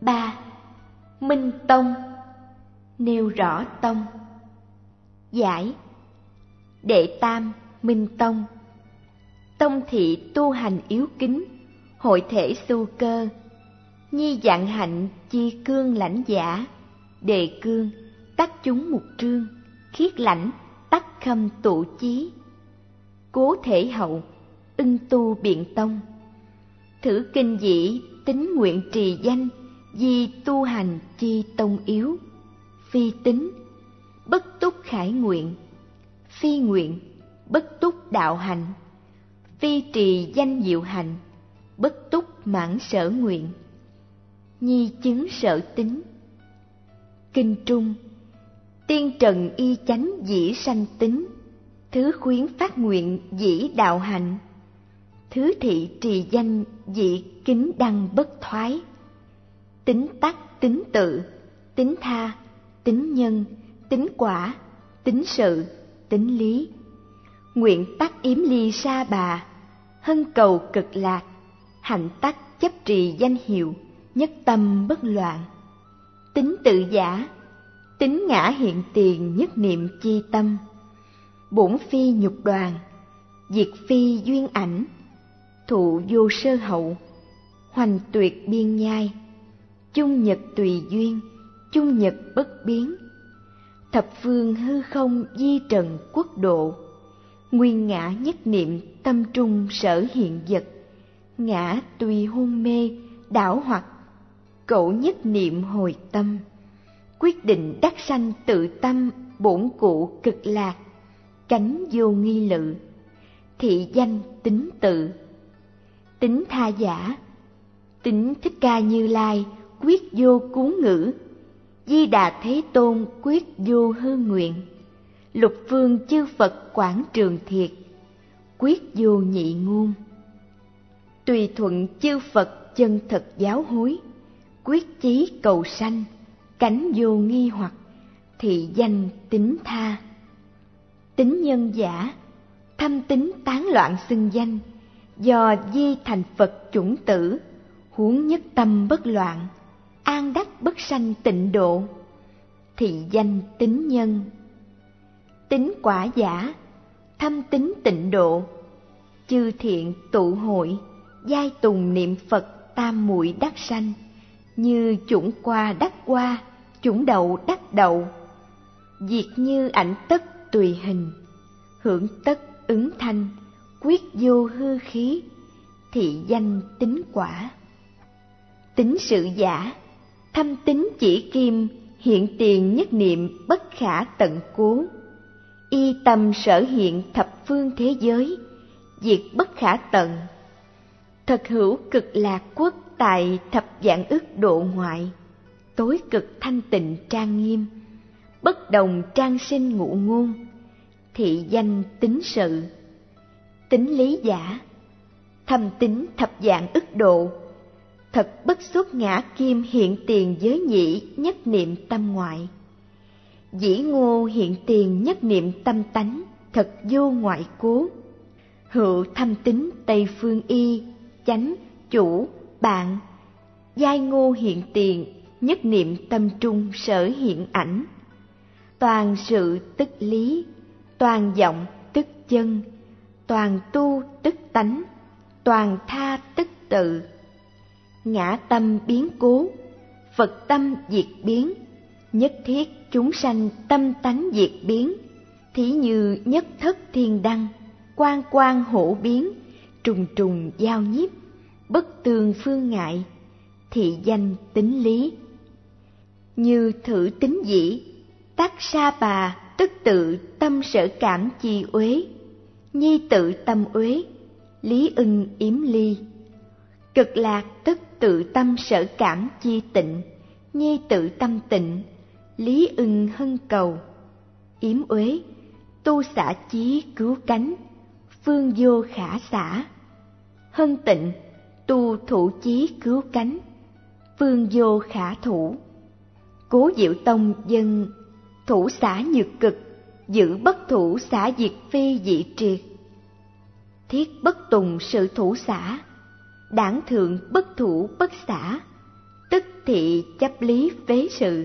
3. Minh tông. Nêu rõ tông. Giải. Đệ tam Minh tông. Tông thị tu hành yếu kính, hội thể xu cơ. Nhi dạng hạnh chi cương lãnh giả, đề cương tắc chúng mục trương, khiết lãnh tắc khâm tụ chí. Cố thể hậu, ưng tu biện tông. Thử kinh dĩ tính nguyện trì danh, di tu hành chi tông yếu. Phi tính, bất túc khải nguyện. Phi nguyện, bất túc đạo hành. Phi trì danh diệu hành, bất túc mãn sở nguyện. Nhi chứng sở tính. Kinh trung. Tiên trần y chánh dĩ sanh tính, thứ khuyến phát nguyện dĩ đạo hành. Thứ thị trì danh dĩ kính đăng bất thoái. Tính tắc, tính tự, tính tha, tính nhân, tính quả, tính sự, tính lý. Nguyện tắc yếm ly sa bà, hân cầu cực lạc. Hạnh tắc chấp trì danh hiệu, nhất tâm bất loạn. Tính tự giả, tính ngã hiện tiền nhất niệm chi tâm. Bổn phi nhục đoàn, diệt phi duyên ảnh. Thụ vô sơ hậu, hoành tuyệt biên nhai. Chung nhật tùy duyên, chung nhật bất biến. Thập phương hư không di trần quốc độ. Nguyên ngã nhất niệm tâm trung sở hiện vật. Ngã tùy hôn mê, đảo hoặc, cậu nhất niệm hồi tâm. Quyết định đắc sanh tự tâm, bổn cụ cực lạc. Cánh vô nghi lự, thị danh tính tự. Tính tha giả, tính Thích Ca Như Lai quyết vô cứu ngữ. Di Đà Thế Tôn quyết vô hư nguyện. Lục phương chư Phật quảng trường thiệt, quyết vô nhị ngôn. Tùy thuận chư Phật chân thật giáo hối, quyết chí cầu sanh, cánh vô nghi hoặc, thị danh tính tha. Tính nhân giả, thâm tính tán loạn xưng danh. Do di thành Phật chủng tử, huống nhất tâm bất loạn, an đắc bất sanh tịnh độ, thị danh tính nhân. Tính quả giả, thâm tính tịnh độ. Chư thiện tụ hội, giai tùng niệm Phật tam muội đắc sanh. Như chủng qua đắc qua, chủng đậu đắc đậu. Diệt như ảnh tất tùy hình, hưởng tất ứng thanh, quyết vô hư khí, thị danh tính quả. Tính sự giả, thâm tính chỉ kim, hiện tiền nhất niệm bất khả tận cố. Y tâm sở hiện thập phương thế giới, diệt bất khả tận. Thật hữu cực lạc quốc tại thập vạn ức độ ngoại. Tối cực thanh tịnh trang nghiêm, bất đồng trang sinh ngụ ngôn, thị danh tính sự. Tính lý giả, thâm tính thập vạn ức độ. Thật bất xuất ngã kim hiện tiền giới nhị nhất niệm tâm ngoại. Dĩ ngô hiện tiền nhất niệm tâm tánh, thật vô ngoại cố. Hữu thâm tính tây phương y, chánh, chủ, bạn. Giai ngô hiện tiền nhất niệm tâm trung sở hiện ảnh. Toàn sự tức lý, toàn vọng tức chân, toàn tu tức tánh, toàn tha tức tự. Ngã tâm biến cố, Phật tâm diệt biến. Nhất thiết chúng sanh tâm tánh diệt biến. Thí như nhất thất thiên đăng, quang quang hổ biến, trùng trùng giao nhiếp, bất tường phương ngại, thị danh tính lý. Như thử tính dĩ, tắc sa bà tức tự tâm sở cảm chi uế. Nhi tự tâm uế, lý ưng yếm ly. Cực lạc tức tự tâm sở cảm chi tịnh. Nhi tự tâm tịnh, lý ưng hân cầu. Yếm uế, tu xả chí cứu cánh, phương vô khả xả. Hân tịnh, tu thủ chí cứu cánh, phương vô khả thủ. Cố Diệu Tông dân thủ xả nhược cực, giữ bất thủ xả diệt phi dị triệt. Thiết bất tùng sự thủ xả, đảng thượng bất thủ bất xả, tức thị chấp lý phế sự.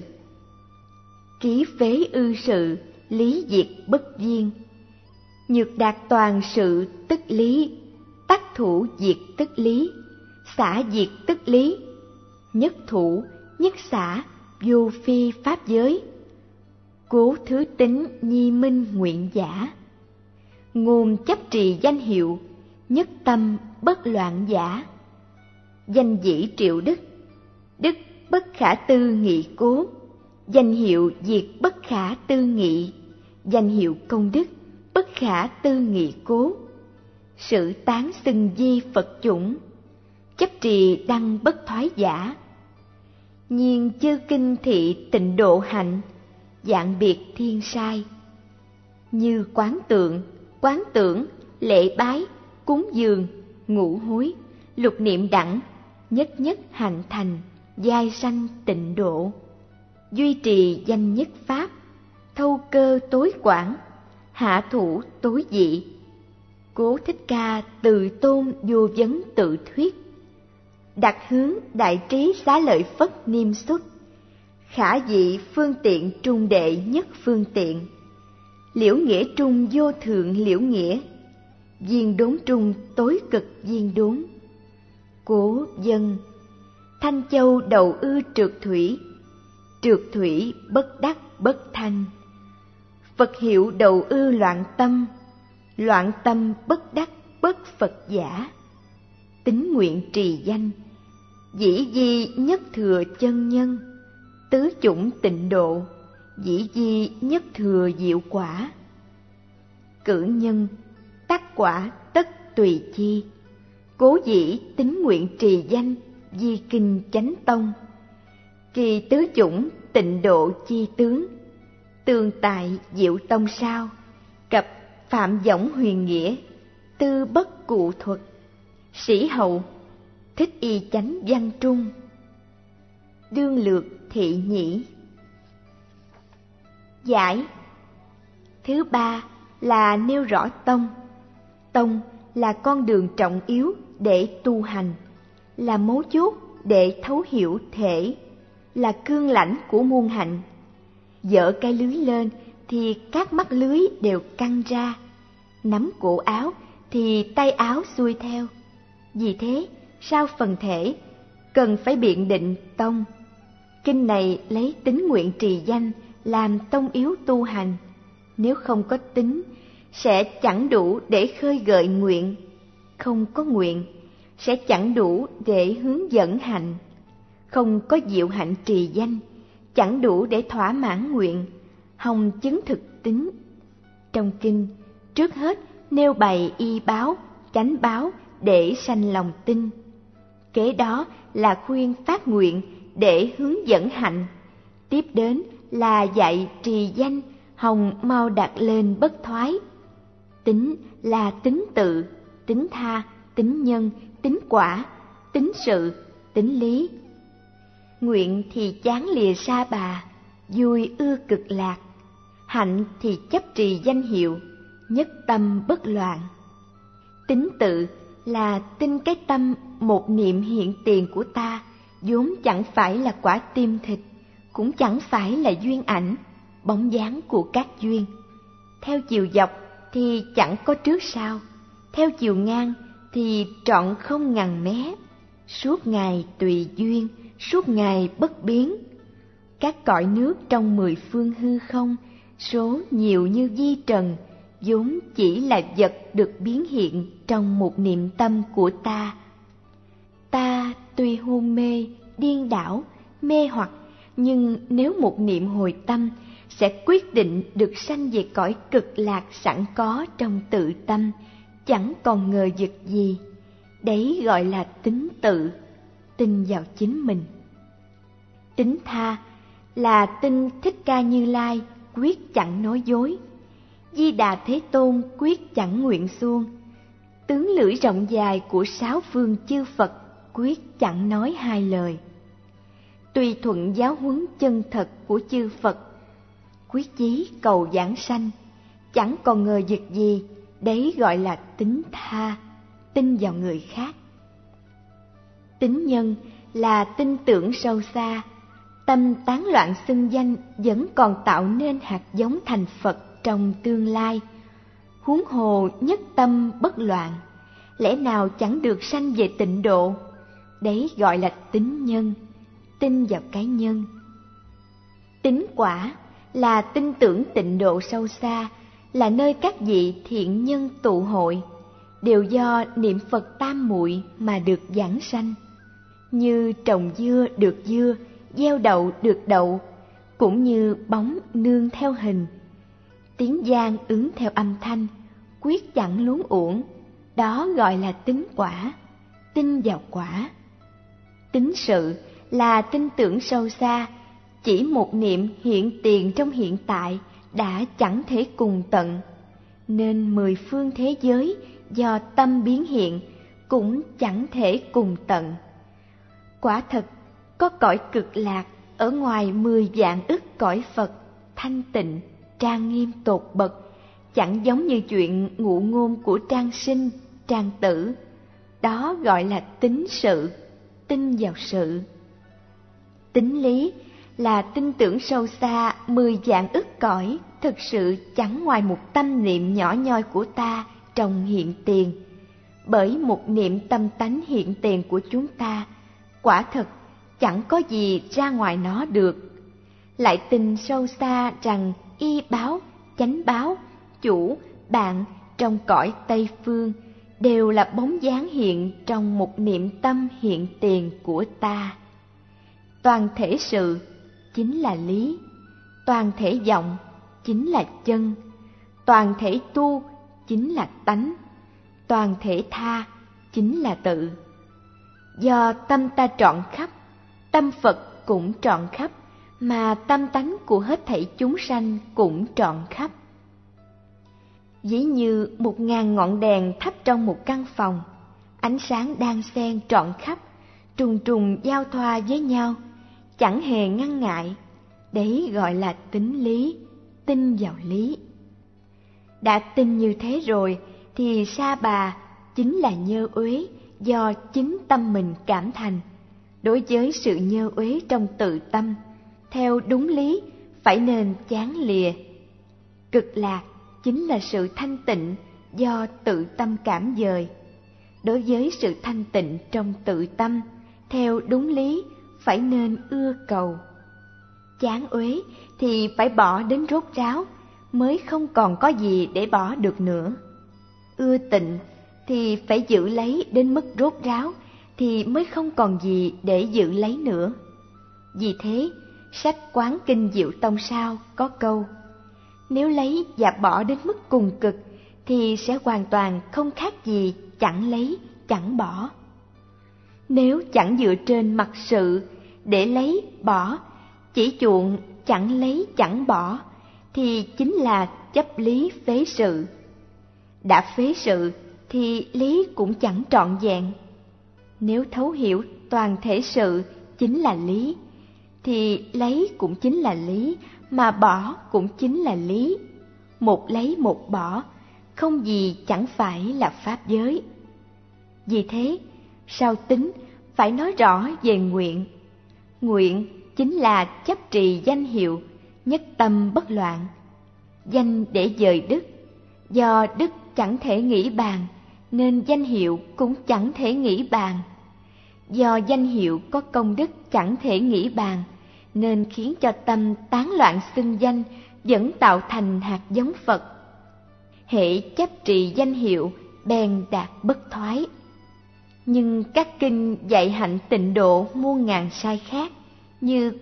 Ký phế ư sự, lý diệt bất duyên. Nhược đạt toàn sự tức lý, tắc thủ diệt tức lý, xả diệt tức lý. Nhất thủ, nhất xả, vô phi pháp giới. Cố thứ tính nhi minh nguyện giả. Ngôn chấp trì danh hiệu, nhất tâm bất loạn giả. Danh dĩ triệu đức, đức bất khả tư nghị cố. Danh hiệu diệt bất khả tư nghị, danh hiệu công đức bất khả tư nghị cố. Sự tán xưng di Phật chủng, chấp trì đăng bất thoái giả. Nhiên chư kinh thị tịnh độ hạnh, dạng biệt thiên sai. Như quán tượng, lễ bái, cúng dường, ngũ hối, lục niệm đẳng, nhất nhất hạnh thành, giai sanh tịnh độ. Duy trì danh nhất pháp, thâu cơ tối quảng, hạ thủ tối dị. Cố Thích Ca từ tôn vô vấn tự thuyết, đặt hướng đại trí xá lợi Phất niêm xuất. Khả dị phương tiện trung đệ nhất phương tiện, liễu nghĩa trung vô thượng liễu nghĩa, viên đốn trung tối cực viên đốn. Cố dân Thanh Châu đầu ư trượt thủy bất đắc bất thanh. Phật hiệu đầu ư loạn tâm bất đắc bất Phật giả. Tín nguyện trì danh, dĩ di nhất thừa chân nhân. Tứ chủng tịnh độ, dĩ di nhất thừa diệu quả. Cử nhân, tác quả tất tùy chi. Cố dĩ tín nguyện trì danh, di kinh chánh tông. Kỳ tứ chủng tịnh độ chi tướng, tường tại diệu tông sao. Cập phạm võng huyền nghĩa, tư bất cụ thuật. Sĩ hậu, thích y chánh văn trung. Đương lược thị nhĩ. Giải. Thứ ba là nêu rõ tông. Tông là con đường trọng yếu để tu hành, là mấu chốt để thấu hiểu thể, là cương lãnh của muôn hạnh. Dỡ cái lưới lên thì các mắt lưới đều căng ra, nắm cổ áo thì tay áo xuôi theo. Vì thế, sau phần thể, cần phải biện định tông. Kinh này lấy tín nguyện trì danh làm tông yếu tu hành. Nếu không có tín, sẽ chẳng đủ để khơi gợi nguyện. Không có nguyện, sẽ chẳng đủ để hướng dẫn hạnh. Không có diệu hạnh trì danh, chẳng đủ để thỏa mãn nguyện, hòng chứng thực tín. Trong kinh, trước hết nêu bày y báo, chánh báo để sanh lòng tin. Kế đó là khuyên phát nguyện để hướng dẫn hạnh. Tiếp đến là dạy trì danh, hòng mau đạt lên bất thoái. Tín là tín tự, tín tha, tín nhân, tín quả, tín sự, tín lý. Nguyện thì chán lìa sa bà, vui ưa cực lạc. Hạnh thì chấp trì danh hiệu, nhất tâm bất loạn. Tín tự là tin cái tâm một niệm hiện tiền của ta, vốn chẳng phải là quả tim thịt, cũng chẳng phải là duyên ảnh, bóng dáng của các duyên. Theo chiều dọc thì chẳng có trước sau, theo chiều ngang thì trọn không ngằn mé. Suốt ngày tùy duyên, suốt ngày bất biến. Các cõi nước trong 10 phương hư không, số nhiều như vi trần, vốn chỉ là vật được biến hiện trong một niệm tâm của ta. Ta tuy hôn mê, điên đảo, mê hoặc, nhưng nếu một niệm hồi tâm, sẽ quyết định được sanh về cõi cực lạc sẵn có trong tự tâm, chẳng còn ngờ vực gì. Đấy gọi là tín tự, tin vào chính mình. Tín tha là tin Thích Ca Như Lai quyết chẳng nói dối, Di Đà Thế Tôn quyết chẳng nguyện xuông, tướng lưỡi rộng dài của 6 phương chư Phật quyết chẳng nói hai lời. Tùy thuận giáo huấn chân thật của chư Phật, quyết chí cầu giảng sanh, chẳng còn ngờ vực gì. Đấy gọi là tín tha, tin vào người khác. Tín nhân là tin tưởng sâu xa. Tâm tán loạn xưng danh vẫn còn tạo nên hạt giống thành Phật trong tương lai. Huống hồ nhất tâm bất loạn, lẽ nào chẳng được sanh về tịnh độ? Đấy gọi là tín nhân, tin vào cái nhân. Tín quả là tin tưởng tịnh độ sâu xa, là nơi các vị thiện nhân tụ hội, đều do niệm Phật tam muội mà được giảng sanh. Như trồng dưa được dưa, gieo đậu được đậu, cũng như bóng nương theo hình. Tiếng vang ứng theo âm thanh, quyết chẳng luống uổng, đó gọi là tín quả, tin vào quả. Tín sự là tin tưởng sâu xa, chỉ một niệm hiện tiền trong hiện tại đã chẳng thể cùng tận, nên mười phương thế giới do tâm biến hiện cũng chẳng thể cùng tận. Quả thật, có cõi cực lạc ở ngoài 10 vạn ức cõi Phật, thanh tịnh, trang nghiêm tột bậc, chẳng giống như chuyện ngụ ngôn của Trang Sinh, Trang Tử. Đó gọi là tín sự, tin vào sự. Tín lý là tin tưởng sâu xa 10 vạn ức cõi, thực sự chẳng ngoài một tâm niệm nhỏ nhoi của ta trong hiện tiền. Bởi một niệm tâm tánh hiện tiền của chúng ta, quả thật chẳng có gì ra ngoài nó được. Lại tin sâu xa rằng y báo, chánh báo, chủ, bạn trong cõi Tây Phương đều là bóng dáng hiện trong một niệm tâm hiện tiền của ta. Toàn thể sự chính là lý, toàn thể vọng chính là chân, toàn thể tu chính là tánh, toàn thể tha chính là tự. Do tâm ta trọn khắp, tâm Phật cũng trọn khắp, mà tâm tánh của hết thảy chúng sanh cũng trọn khắp. Ví như 1000 ngọn đèn thắp trong một căn phòng, ánh sáng đan xen trọn khắp, trùng trùng giao thoa với nhau, chẳng hề ngăn ngại. Đấy gọi là tín lý, tin vào lý. Đã tin như thế rồi thì sa bà chính là nhơ uế do chính tâm mình cảm thành. Đối với sự nhơ uế trong tự tâm, theo đúng lý phải nên chán lìa. Cực lạc chính là sự thanh tịnh do tự tâm cảm dời. Đối với sự thanh tịnh trong tự tâm, theo đúng lý phải nên ưa cầu. Chán uế thì phải bỏ đến rốt ráo, mới không còn có gì để bỏ được nữa. Ưa tịnh thì phải giữ lấy đến mức rốt ráo, thì mới không còn gì để giữ lấy nữa. Vì thế, sách Quán Kinh Diệu Tông Sao có câu: nếu lấy và bỏ đến mức cùng cực, thì sẽ hoàn toàn không khác gì chẳng lấy, chẳng bỏ. Nếu chẳng dựa trên mặc sự để lấy, bỏ, chỉ chuộng chẳng lấy, chẳng bỏ, thì chính là chấp lý phế sự. Đã phế sự thì lý cũng chẳng trọn vẹn. Nếu thấu hiểu toàn thể sự chính là lý, thì lấy cũng chính là lý, mà bỏ cũng chính là lý. Một lấy một bỏ, không gì chẳng phải là pháp giới. Vì thế, sau tín phải nói rõ về nguyện. Nguyện chính là chấp trì danh hiệu, nhất tâm bất loạn. Danh để dời đức, do đức chẳng thể nghĩ bàn, nên danh hiệu cũng chẳng thể nghĩ bàn. Do danh hiệu có công đức chẳng thể nghĩ bàn, nên khiến cho tâm tán loạn xưng danh, vẫn tạo thành hạt giống Phật. Hễ chấp trì danh hiệu, bèn đạt bất thoái. Nhưng các kinh dạy hạnh tịnh độ muôn ngàn sai khác, như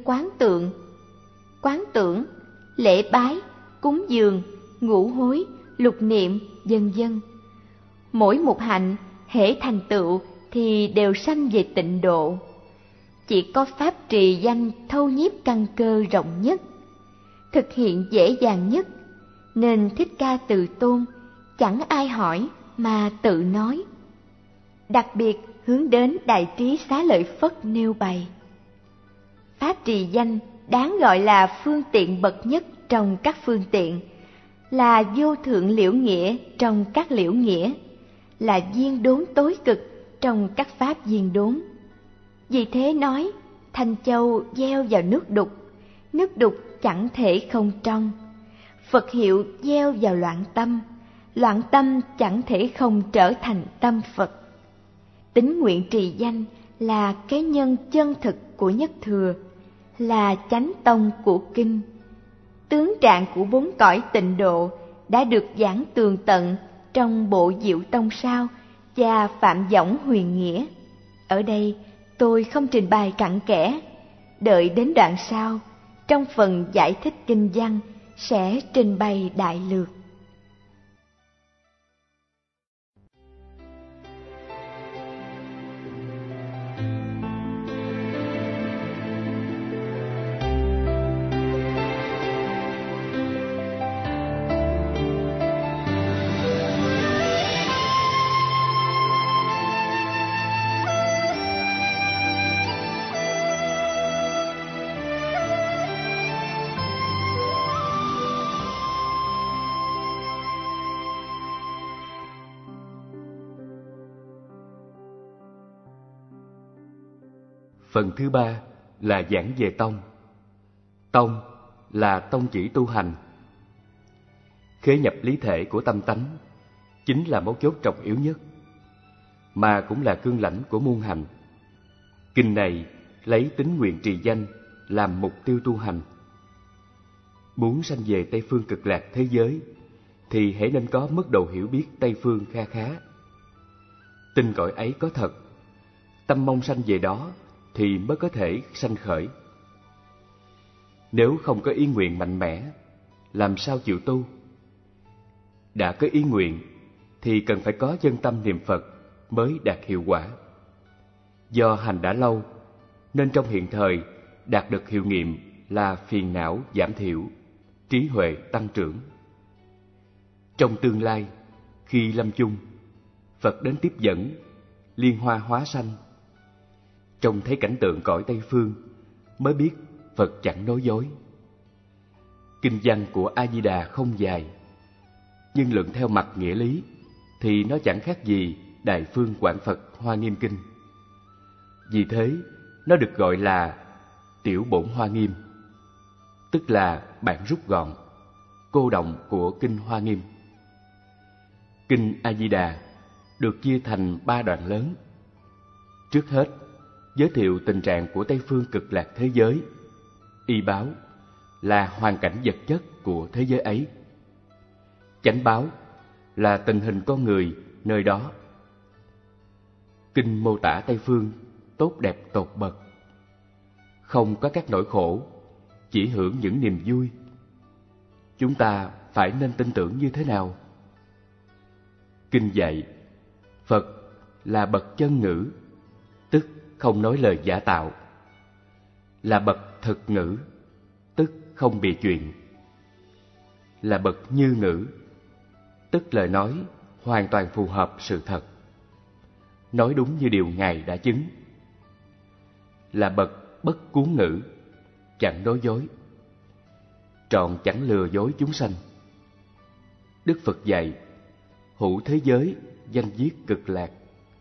quán tưởng, lễ bái, cúng dường, ngũ hối, lục niệm, vân vân. Mỗi một hạnh hễ thành tựu thì đều sanh về tịnh độ. Chỉ có pháp trì danh thâu nhiếp căn cơ rộng nhất, thực hiện dễ dàng nhất, nên Thích Ca Từ Tôn chẳng ai hỏi mà tự nói. Đặc biệt hướng đến Đại Trí Xá Lợi Phất nêu bày: pháp trì danh đáng gọi là phương tiện bậc nhất trong các phương tiện, là vô thượng liễu nghĩa trong các liễu nghĩa, là viên đốn tối cực trong các pháp viên đốn. Vì thế nói, thanh châu gieo vào nước đục chẳng thể không trong. Phật hiệu gieo vào loạn tâm chẳng thể không trở thành tâm Phật. Tín nguyện trì danh là cái nhân chân thực của nhất thừa, là chánh tông của kinh. Tướng trạng của bốn cõi tịnh độ đã được giảng tường tận trong bộ Diệu Tông Sao và Phạm Võng Huyền Nghĩa. Ở đây tôi không trình bày cặn kẽ, đợi đến đoạn sau, trong phần giải thích kinh văn sẽ trình bày đại lược. Phần thứ ba là giảng về tông. Tông là tông chỉ tu hành. Khế nhập lý thể của tâm tánh chính là mấu chốt trọng yếu nhất, mà cũng là cương lãnh của muôn hành. Kinh này lấy tín nguyện trì danh làm mục tiêu tu hành. Muốn sanh về Tây phương cực lạc thế giới thì hãy nên có mức độ hiểu biết Tây phương kha khá. Tin cõi ấy có thật, tâm mong sanh về đó thì mới có thể sanh khởi. Nếu không có ý nguyện mạnh mẽ, làm sao chịu tu? Đã có ý nguyện thì cần phải có chân tâm niệm Phật mới đạt hiệu quả. Do hành đã lâu nên trong hiện thời đạt được hiệu nghiệm là phiền não giảm thiểu, trí huệ tăng trưởng. Trong tương lai, khi lâm chung, Phật đến tiếp dẫn, liên hoa hóa sanh. Trông thấy cảnh tượng cõi Tây Phương mới biết Phật chẳng nói dối. Kinh văn của A Di Đà không dài, nhưng luận theo mặt nghĩa lý thì nó chẳng khác gì Đại Phương Quảng Phật Hoa Nghiêm Kinh. Vì thế nó được gọi là Tiểu Bổn Hoa Nghiêm, tức là bản rút gọn, cô đọng của Kinh Hoa Nghiêm. Kinh A Di Đà được chia thành 3 đoạn lớn. Trước hết, giới thiệu tình trạng của Tây phương cực lạc thế giới, y báo là hoàn cảnh vật chất của thế giới ấy, chánh báo là tình hình con người nơi đó. Kinh mô tả Tây phương tốt đẹp tột bậc, không có các nỗi khổ, chỉ hưởng những niềm vui. Chúng ta phải nên tin tưởng như thế nào? Kinh dạy Phật là bậc chân ngữ, tức không nói lời giả tạo, là bậc thực ngữ, tức không bịa chuyện, là bậc như ngữ, tức lời nói hoàn toàn phù hợp sự thật, nói đúng như điều Ngài đã chứng, là bậc bất cuốn ngữ, chẳng nói dối, trọn chẳng lừa dối chúng sanh. Đức Phật dạy hữu thế giới danh viết cực lạc,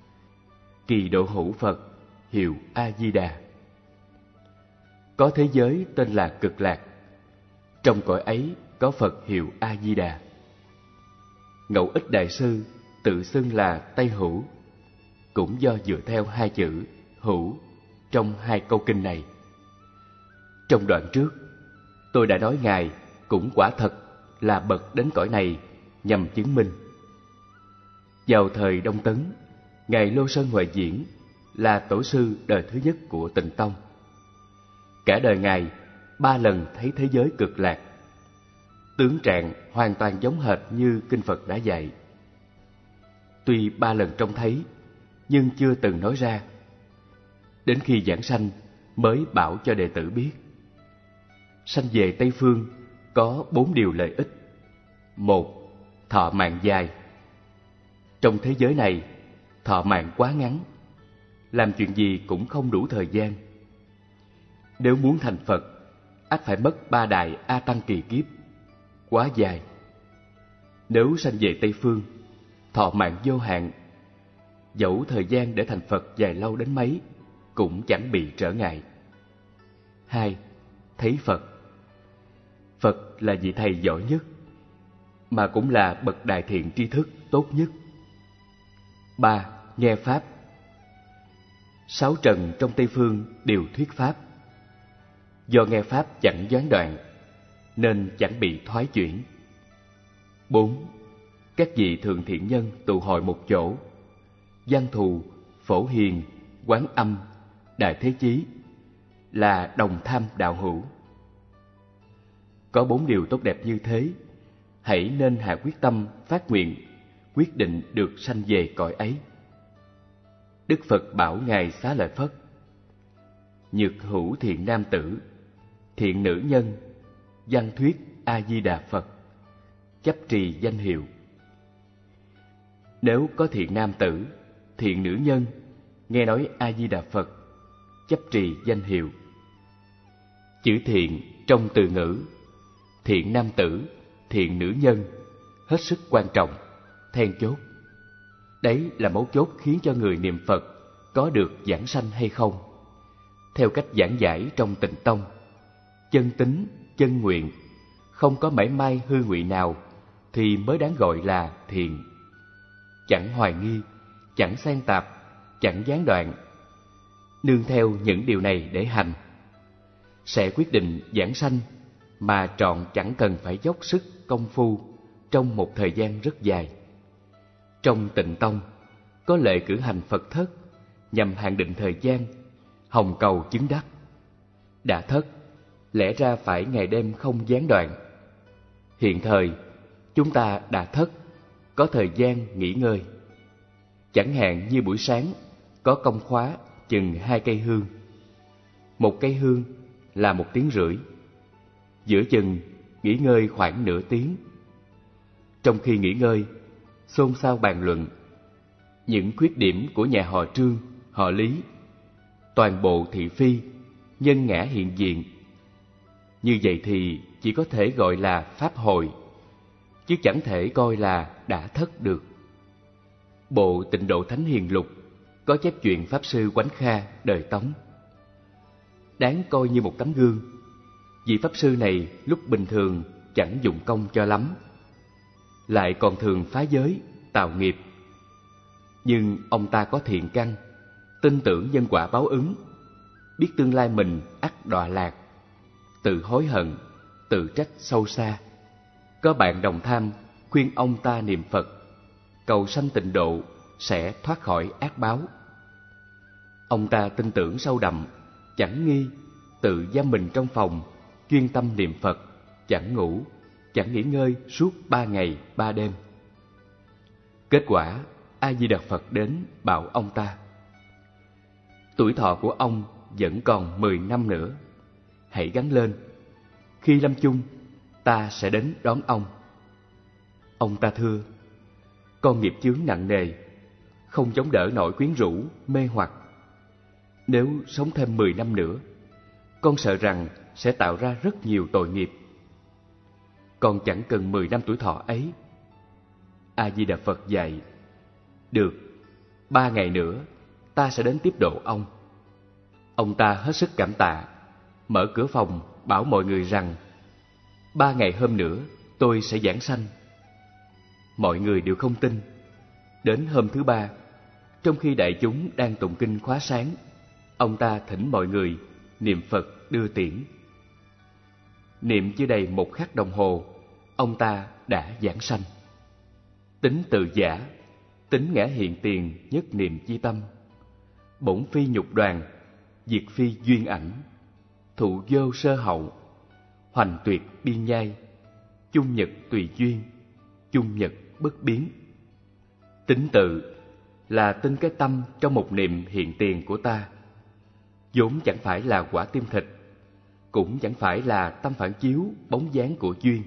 kỳ độ hữu Phật hiệu A Di Đà. Có thế giới tên là cực lạc, trong cõi ấy có Phật hiệu A Di Đà. Ngẫu Ích Đại Sư tự xưng là Tây Hữu, cũng do dựa theo hai chữ hữu trong hai câu kinh này. Trong đoạn trước, tôi đã nói Ngài cũng quả thật là bậc đến cõi này nhằm chứng minh. Vào thời Đông Tấn, Ngài Lô Sơn Huệ Diễn là tổ sư đời thứ nhất của Tịnh Tông. Cả đời Ngài 3 lần thấy thế giới cực lạc, tướng trạng hoàn toàn giống hệt như Kinh Phật đã dạy. Tuy 3 lần trông thấy, nhưng chưa từng nói ra. Đến khi giảng sanh mới bảo cho đệ tử biết. Sanh về Tây Phương có 4 điều lợi ích. 1. Thọ mạng dài. Trong thế giới này, thọ mạng quá ngắn, làm chuyện gì cũng không đủ thời gian. Nếu muốn thành Phật, ắt phải mất 3 đại A Tăng kỳ kiếp, quá dài. Nếu sanh về Tây Phương, thọ mạng vô hạn, dẫu thời gian để thành Phật dài lâu đến mấy cũng chẳng bị trở ngại. 2. Thấy Phật. Phật là vị thầy giỏi nhất, mà cũng là bậc đại thiện tri thức tốt nhất. 3. Nghe Pháp. 6 trần trong Tây Phương đều thuyết Pháp. Do nghe Pháp chẳng gián đoạn, nên chẳng bị thoái chuyển. 4. Các vị thượng thiện nhân tụ hội một chỗ. Văn Thù, Phổ Hiền, Quán Âm, Đại Thế Chí là đồng tham đạo hữu. Có 4 điều tốt đẹp như thế, hãy nên hạ quyết tâm phát nguyện, quyết định được sanh về cõi ấy. Đức Phật bảo Ngài Xá Lợi Phất: nhược hữu thiện nam tử, thiện nữ nhân, văn thuyết A-di-đà Phật, chấp trì danh hiệu. Nếu có thiện nam tử, thiện nữ nhân, nghe nói A-di-đà Phật, chấp trì danh hiệu. Chữ thiện trong từ ngữ thiện nam tử, thiện nữ nhân hết sức quan trọng, then chốt. Đấy là mấu chốt khiến cho người niệm Phật có được vãng sanh hay không. Theo cách giảng giải trong Tịnh Tông, chân tín, chân nguyện, không có mảy may hư ngụy nào thì mới đáng gọi là thiện. Chẳng hoài nghi, chẳng xen tạp, chẳng gián đoạn, nương theo những điều này để hành, sẽ quyết định vãng sanh mà trọn chẳng cần phải dốc sức công phu trong một thời gian rất dài. Trong Tịnh Tông có lệ cử hành Phật thất nhằm hạn định thời gian, hồng cầu chứng đắc. Đã thất, lẽ ra phải ngày đêm không gián đoạn. Hiện thời chúng ta đã thất, có thời gian nghỉ ngơi. Chẳng hạn như buổi sáng có công khóa chừng 2 cây hương. Một cây hương là 1 tiếng rưỡi. Giữa chừng nghỉ ngơi khoảng nửa tiếng. Trong khi nghỉ ngơi, xôn xao bàn luận những khuyết điểm của nhà họ Trương, họ Lý, toàn bộ thị phi, nhân ngã hiện diện. Như vậy thì chỉ có thể gọi là pháp hội, chứ chẳng thể coi là đã thất được. Bộ Tịnh Độ Thánh Hiền Lục có chép chuyện Pháp Sư Quánh Kha đời Tống. Đáng coi như một tấm gương. Vị Pháp Sư này lúc bình thường chẳng dụng công cho lắm, lại còn thường phá giới, tạo nghiệp. Nhưng ông ta có thiện căn, tin tưởng nhân quả báo ứng, biết tương lai mình ắt đọa lạc, tự hối hận, tự trách sâu xa. Có bạn đồng tham khuyên ông ta niệm Phật, cầu sanh tịnh độ sẽ thoát khỏi ác báo. Ông ta tin tưởng sâu đậm, chẳng nghi, tự giam mình trong phòng, chuyên tâm niệm Phật, chẳng ngủ, chẳng nghỉ ngơi suốt 3 ngày 3 đêm. Kết quả, A-di-đà Phật đến bảo ông ta: tuổi thọ của ông vẫn còn 10 năm nữa, hãy gắng lên. Khi lâm chung, ta sẽ đến đón ông. Ông ta thưa: con nghiệp chướng nặng nề, không chống đỡ nổi quyến rũ, mê hoặc. Nếu sống thêm 10 năm nữa, con sợ rằng sẽ tạo ra rất nhiều tội nghiệp. Con chẳng cần 10 năm tuổi thọ ấy. A-di-đà Phật dạy: được, 3 ngày nữa ta sẽ đến tiếp độ ông. Ông ta hết sức cảm tạ, mở cửa phòng bảo mọi người rằng 3 ngày hôm nữa tôi sẽ giảng sanh. Mọi người đều không tin. Đến hôm thứ 3, trong khi đại chúng đang tụng kinh khóa sáng, ông ta thỉnh mọi người niệm Phật đưa tiễn. Niệm chưa đầy 1 khắc đồng hồ, ông ta đã giảng sanh. Tính từ giả, tính ngã hiện tiền nhất niệm chi tâm. Bổn phi nhục đoàn, diệt phi duyên ảnh. Thụ vô sơ hậu, hoành tuyệt biên nhai. Chung nhật tùy duyên, chung nhật bất biến. Tính tự là tin cái tâm trong một niệm hiện tiền của ta, vốn chẳng phải là quả tim thịt, cũng chẳng phải là tâm phản chiếu bóng dáng của duyên.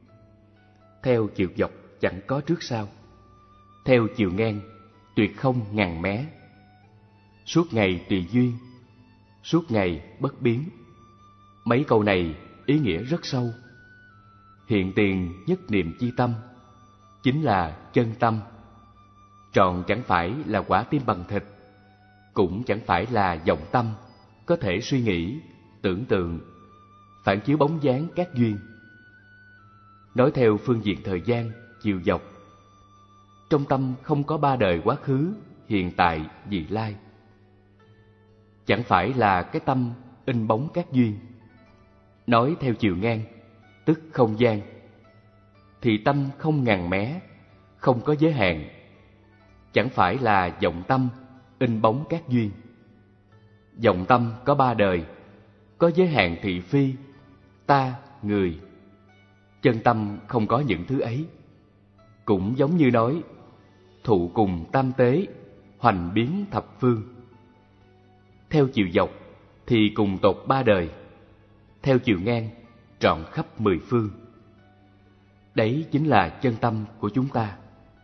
Theo chiều dọc chẳng có trước sau, theo chiều ngang tuyệt không ngằn mé. Suốt ngày tùy duyên, suốt ngày bất biến. Mấy câu này ý nghĩa rất sâu. Hiện tiền nhất niệm chi tâm chính là chân tâm, trọn chẳng phải là quả tim bằng thịt, cũng chẳng phải là vọng tâm, có thể suy nghĩ, tưởng tượng, phản chiếu bóng dáng các duyên. Nói theo phương diện thời gian, chiều dọc, trong tâm không có ba đời quá khứ, hiện tại, vị lai. Chẳng phải là cái tâm in bóng các duyên. Nói theo chiều ngang, tức không gian, thì tâm không ngằn mé, không có giới hạn. Chẳng phải là vọng tâm in bóng các duyên. Vọng tâm có ba đời, có giới hạn thị phi, ta, người. Chân tâm không có những thứ ấy. Cũng giống như nói, thụ cùng tam tế, hoành biến thập phương. Theo chiều dọc thì cùng tột ba đời, theo chiều ngang trọn khắp mười phương. Đấy chính là chân tâm của chúng ta.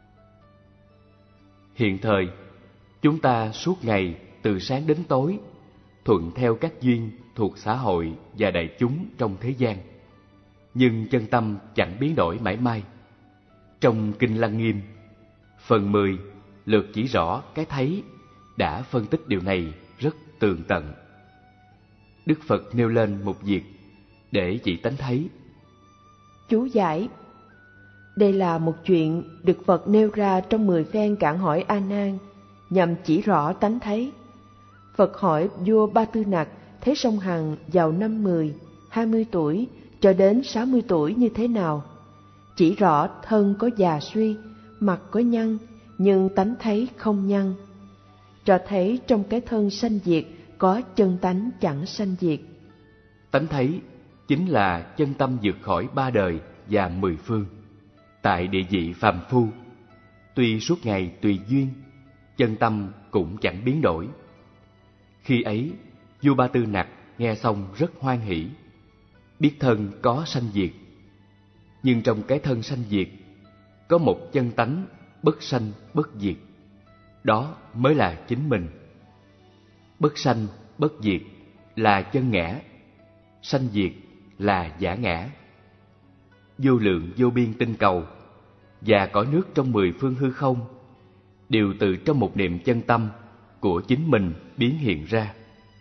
Hiện thời, chúng ta suốt ngày từ sáng đến tối thuận theo các duyên thuộc xã hội và đại chúng trong thế gian, nhưng chân tâm chẳng biến đổi mãi may. Trong Kinh Lăng Nghiêm, phần 10 lược chỉ rõ cái thấy đã phân tích điều này rất tường tận. Đức Phật nêu lên một việc để chỉ tánh thấy. Chú giải: đây là một chuyện Đức Phật nêu ra trong 10 phen cản hỏi A Nan, nhằm chỉ rõ tánh thấy. Phật hỏi vua Ba Tư Nặc thấy sông Hằng vào năm 10, 20 tuổi cho đến 60 tuổi như thế nào, chỉ rõ thân có già suy, mặt có nhăn, nhưng tánh thấy không nhăn, cho thấy trong cái thân sanh diệt có chân tánh chẳng sanh diệt. Tánh thấy chính là chân tâm vượt khỏi ba đời và mười phương. Tại địa vị phàm phu, tuy suốt ngày tùy duyên, chân tâm cũng chẳng biến đổi. Khi ấy, vua Ba Tư Nặc nghe xong rất hoan hỷ, biết thân có sanh diệt. Nhưng trong cái thân sanh diệt, có một chân tánh bất sanh bất diệt. Đó mới là chính mình. Bất sanh bất diệt là chân ngã, sanh diệt là giả ngã. Vô lượng vô biên tinh cầu và cõi nước trong 10 phương hư không đều từ trong một niệm chân tâm của chính mình biến hiện ra.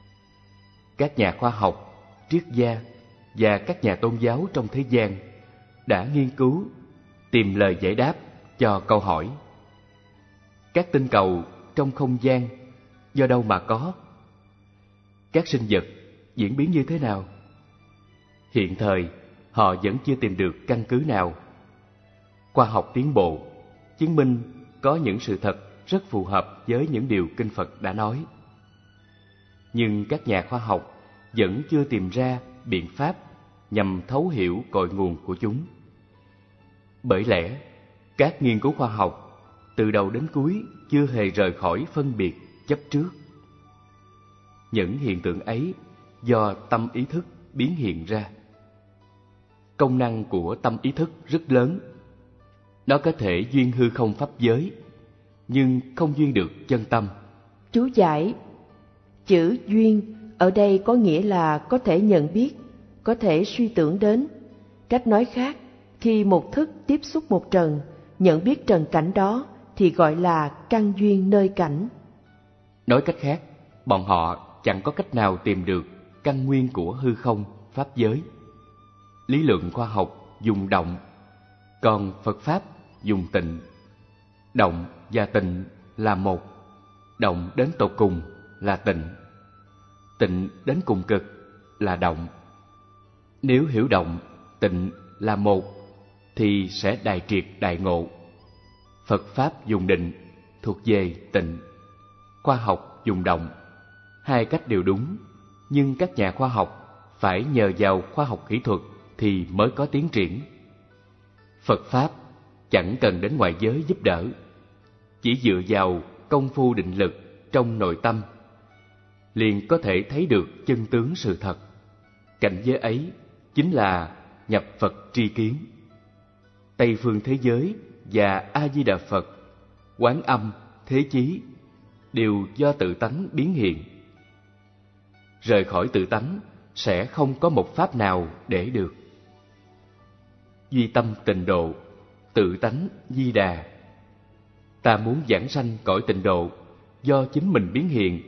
Các nhà khoa học, triết gia và các nhà tôn giáo trong thế gian đã nghiên cứu, tìm lời giải đáp cho câu hỏi: các tinh cầu trong không gian do đâu mà có? Các sinh vật diễn biến như thế nào? Hiện thời, họ vẫn chưa tìm được căn cứ nào. Khoa học tiến bộ, chứng minh có những sự thật rất phù hợp với những điều Kinh Phật đã nói. Nhưng các nhà khoa học vẫn chưa tìm ra biện pháp nhằm thấu hiểu cội nguồn của chúng. Bởi lẽ, các nghiên cứu khoa học từ đầu đến cuối chưa hề rời khỏi phân biệt chấp trước. Những hiện tượng ấy do tâm ý thức biến hiện ra. Công năng của tâm ý thức rất lớn. Nó có thể duyên hư không pháp giới, nhưng không duyên được chân tâm. Chú giải: chữ duyên ở đây có nghĩa là có thể nhận biết, có thể suy tưởng đến. Cách nói khác, khi một thức tiếp xúc một trần, nhận biết trần cảnh đó thì gọi là căn duyên nơi cảnh. Nói cách khác, bọn họ chẳng có cách nào tìm được căn nguyên của hư không pháp giới. Lý luận khoa học dùng động, còn Phật Pháp dùng tịnh. Động và tịnh là một. Động đến tột cùng là tịnh. Tịnh đến cùng cực là động. Nếu hiểu động, tịnh là một, thì sẽ đại triệt đại ngộ. Phật Pháp dùng định, thuộc về tịnh. Khoa học dùng động. Hai cách đều đúng, nhưng các nhà khoa học phải nhờ vào khoa học kỹ thuật thì mới có tiến triển. Phật Pháp chẳng cần đến ngoại giới giúp đỡ, chỉ dựa vào công phu định lực trong nội tâm liền có thể thấy được chân tướng sự thật. Cảnh giới ấy chính là nhập Phật tri kiến. Tây phương thế giới và A Di Đà Phật, Quán Âm, Thế Chí đều do tự tánh biến hiện. Rời khỏi tự tánh sẽ không có một pháp nào để được. Duy tâm tịnh độ, tự tánh Di Đà. Ta muốn giảng sanh cõi tịnh độ do chính mình biến hiện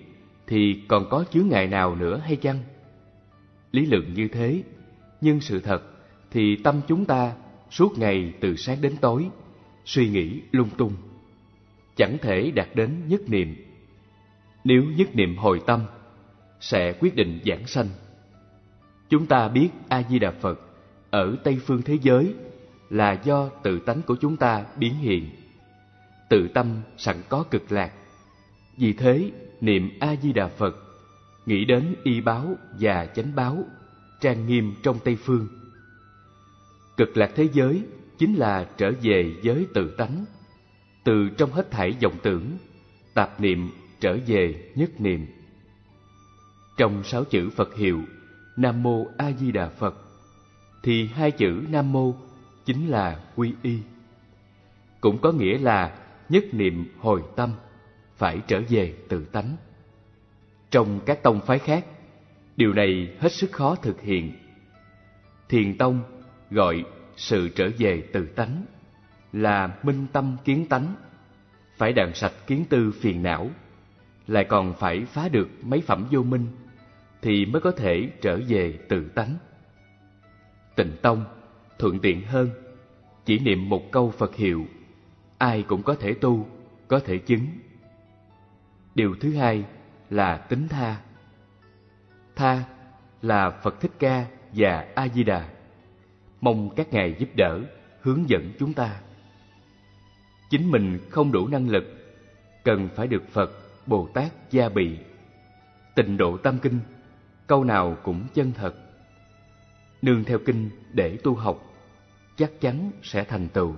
thì còn có chướng ngại nào nữa hay chăng? Lý luận như thế, nhưng sự thật thì tâm chúng ta suốt ngày từ sáng đến tối suy nghĩ lung tung, chẳng thể đạt đến nhất niệm. Nếu nhất niệm hồi tâm sẽ quyết định giảng sanh. Chúng ta biết A Di Đà Phật ở Tây phương thế giới là do tự tánh của chúng ta biến hiện. Tự tâm sẵn có cực lạc. Vì thế, niệm A Di Đà Phật nghĩ đến y báo và chánh báo trang nghiêm trong Tây phương. Cực lạc thế giới chính là trở về với tự tánh, từ trong hết thảy vọng tưởng, tạp niệm trở về nhất niệm. Trong 6 chữ Phật hiệu Nam Mô A Di Đà Phật thì 2 chữ Nam Mô chính là quy y, cũng có nghĩa là nhất niệm hồi tâm, phải trở về tự tánh. Trong các tông phái khác, điều này hết sức khó thực hiện. Thiền tông gọi sự trở về tự tánh là minh tâm kiến tánh, phải đàn sạch kiến tư phiền não, lại còn phải phá được mấy phẩm vô minh thì mới có thể trở về tự tánh. Tịnh tông thuận tiện hơn, chỉ niệm một câu Phật hiệu, ai cũng có thể tu, có thể chứng. Điều thứ hai là tính tha. Tha là Phật Thích Ca và A Di Đà, mong các ngài giúp đỡ, hướng dẫn chúng ta. Chính mình không đủ năng lực, cần phải được Phật, Bồ Tát gia bị. Tịnh Độ Tam Kinh, câu nào cũng chân thật. Nương theo kinh để tu học, chắc chắn sẽ thành tựu.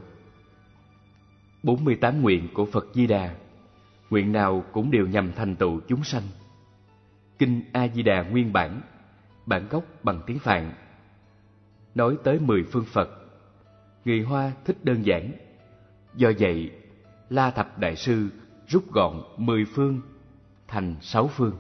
48 nguyện của Phật Di Đà, nguyện nào cũng đều nhằm thành tựu chúng sanh. Kinh A Di Đà nguyên bản, bản gốc bằng tiếng Phạn, nói tới 10 phương Phật. Người Hoa thích đơn giản, do vậy La Thập Đại Sư rút gọn 10 phương thành 6 phương.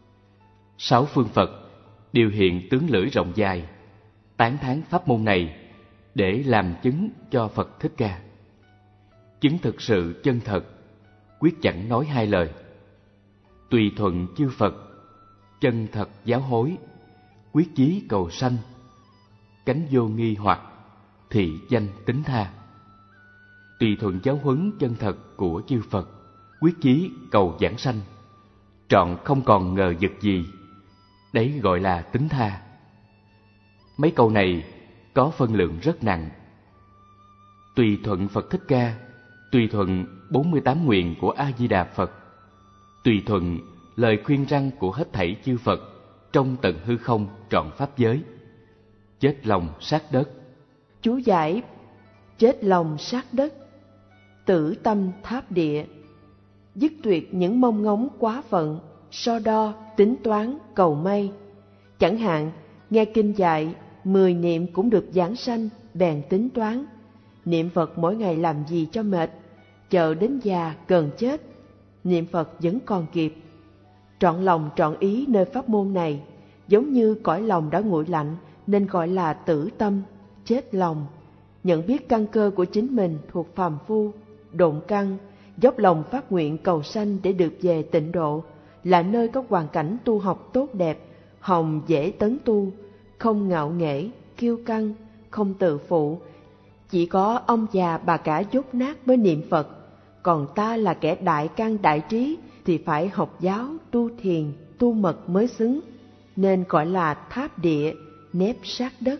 6 phương Phật đều hiện tướng lưỡi rộng dài, tán thán pháp môn này để làm chứng cho Phật Thích Ca. Chứng thực sự chân thật, quyết chẳng nói hai lời. Tùy thuận chư Phật, chân thật giáo hối, quyết chí cầu sanh, cánh vô nghi hoặc, thị danh tính tha. Tùy thuận giáo huấn chân thật của chư Phật, quyết chí cầu giảng sanh, trọn không còn ngờ vực gì, đấy gọi là tính tha. Mấy câu này có phân lượng rất nặng. Tùy thuận Phật Thích Ca, tùy thuận 48 nguyện của A Di Đà Phật, tùy thuận lời khuyên răn của hết thảy chư Phật trong tận hư không trọn pháp giới. Chết lòng sát đất. Chú giải: chết lòng sát đất, tử tâm tháp địa. Dứt tuyệt những mong ngóng quá phận, so đo, tính toán, cầu may. Chẳng hạn, nghe kinh dạy 10 niệm cũng được giảng sanh, bèn tính toán niệm Phật mỗi ngày làm gì cho mệt, chờ đến già gần chết, niệm Phật vẫn còn kịp. Trọn lòng trọn ý nơi pháp môn này, giống như cõi lòng đã nguội lạnh nên gọi là tử tâm, chết lòng. Nhận biết căn cơ của chính mình thuộc phàm phu, độn căn, dốc lòng phát nguyện cầu sanh để được về tịnh độ, là nơi có hoàn cảnh tu học tốt đẹp, hồng dễ tấn tu, không ngạo nghễ, kiêu căng, không tự phụ. Chỉ có ông già bà cả dốt nát mới niệm Phật, còn ta là kẻ đại căn đại trí thì phải học giáo, tu thiền, tu mật mới xứng, nên gọi là tháp địa, nép sát đất.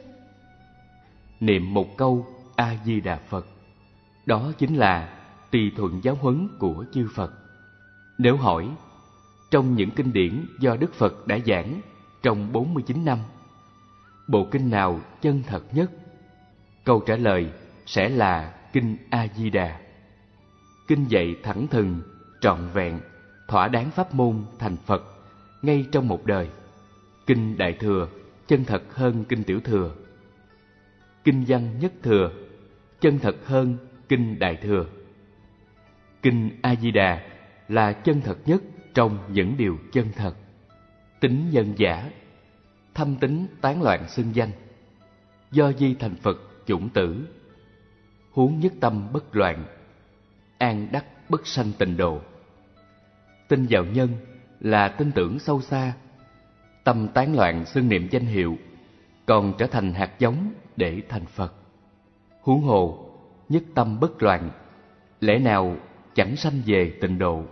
Niệm một câu A Di Đà Phật, đó chính là tùy thuận giáo huấn của chư Phật. Nếu hỏi, trong những kinh điển do Đức Phật đã giảng trong 49 năm, bộ kinh nào chân thật nhất? Câu trả lời sẽ là kinh A Di Đà. Kinh dạy thẳng thừng, trọn vẹn, thỏa đáng pháp môn thành Phật ngay trong một đời. Kinh Đại Thừa chân thật hơn kinh Tiểu Thừa. Kinh Văn Nhất Thừa chân thật hơn kinh Đại Thừa. Kinh A Di Đà là chân thật nhất trong những điều chân thật. Tính nhân giả, thâm tính tán loạn xưng danh, do di thành Phật chủng tử. Huống nhất tâm bất loạn, an đắc bất sanh tịnh độ. Tin vào nhân là tin tưởng sâu xa, tâm tán loạn xưng niệm danh hiệu, còn trở thành hạt giống để thành Phật. Huống hồ nhất tâm bất loạn, lẽ nào chẳng sanh về tịnh độ.